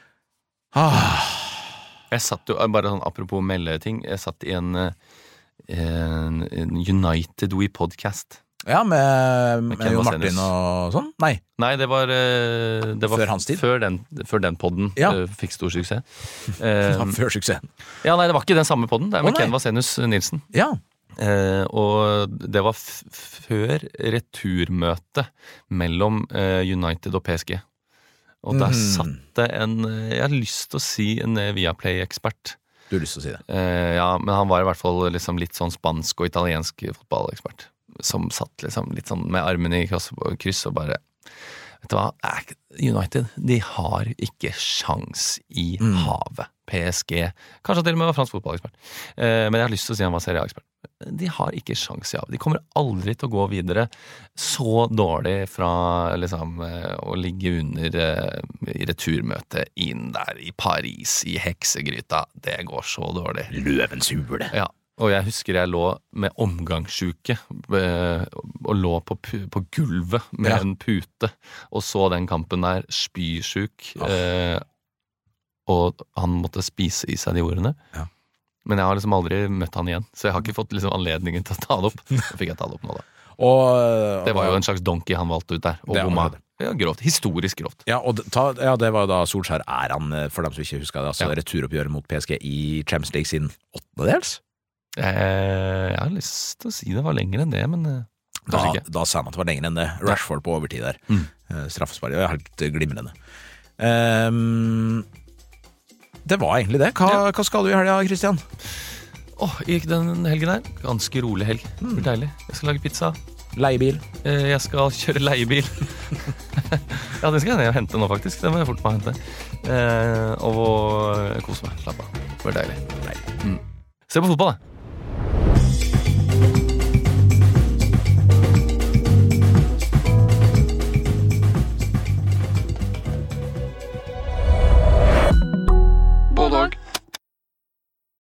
Ah... Jeg satt jo, bare sånn apropos meldeting, jeg satt i en, en, en United We podcast Ja, med, med, Ken Jon Vasenius. Martin og sånn? Nei. Nei, det var, eh, det var Før hans tid? Før den, før den podden Ja. eh, fikk stor suksess. Eh, Ja, før suksessen. ja, nei, det var ikke den samme podden. Det er med Å, nei. Ken Vasenius Nilsen. Ja. Eh, og det var f før returmøtet mellom eh, United og P S G. Og der Mhm. satt det en, eh, jeg har lyst til å si en eh, Viaplay-ekspert. Du har lyst til å si det. Eh, ja, men han var i hvert fall liksom litt sånn spansk og italiensk fotballekspert. Som satt liksom litt sånn med armen i kryss og kryss og bare vet du hva, United, de har ikke sjans i Mm. havet. P S G, kanskje til og med var fransk fotballekspert. Eh, men jeg har lyst til å si han var serieekspert. De har ikke sjans i havet. De kommer aldri til å gå videre så dårlig fra liksom eh, å ligge under eh, i returmøtet inn der i Paris, i heksegryta. Det går så dårlig. Løvens hule. Ja. Og jeg husker jeg lå med omgangssjuke eh, og lå på, pu på gulvet med Ja. en pute og så den kampen der, spysjuk. Ah. Eh, og han måtte spise i seg de ordene. Ja. Men jeg har liksom aldri møtt han igjen, så jeg har ikke fått liksom anledningen til å ta det opp. Så fikk jeg ta det opp nå da. Og, Det var jo en slags donkey han valgte ut der, og Det var bomma. det. Ja, grovt. Historisk grovt. Ja, og det- ta, ja, det var da Solskjær-æraen, for dem som ikke husker det. Altså Ja. returoppgjøret mot P S G i Champions League sin åttendedels. Eh, jeg har lyst til å si det var lenger enn det, men eh, Da, kanskje ikke. da sa man at det var lenger enn det. Rashford på overtid der. Mm. Eh, Straffespark. Ja, helt glimrende. Ehm, det var egentlig det. Hva, hva skal du i helga, Christian? Åh, gikk den helgen her? Ganske rolig helg. Det blir deilig. Jeg skal lage pizza. Leiebil. Eh, Jeg skal kjøre leiebil. Ja, den skal jeg ned og hente nå, faktisk. Den må jeg fort meg hente. Eh, og kose meg. Slapp av. Det blir deilig. Mm. Se på fotball, da.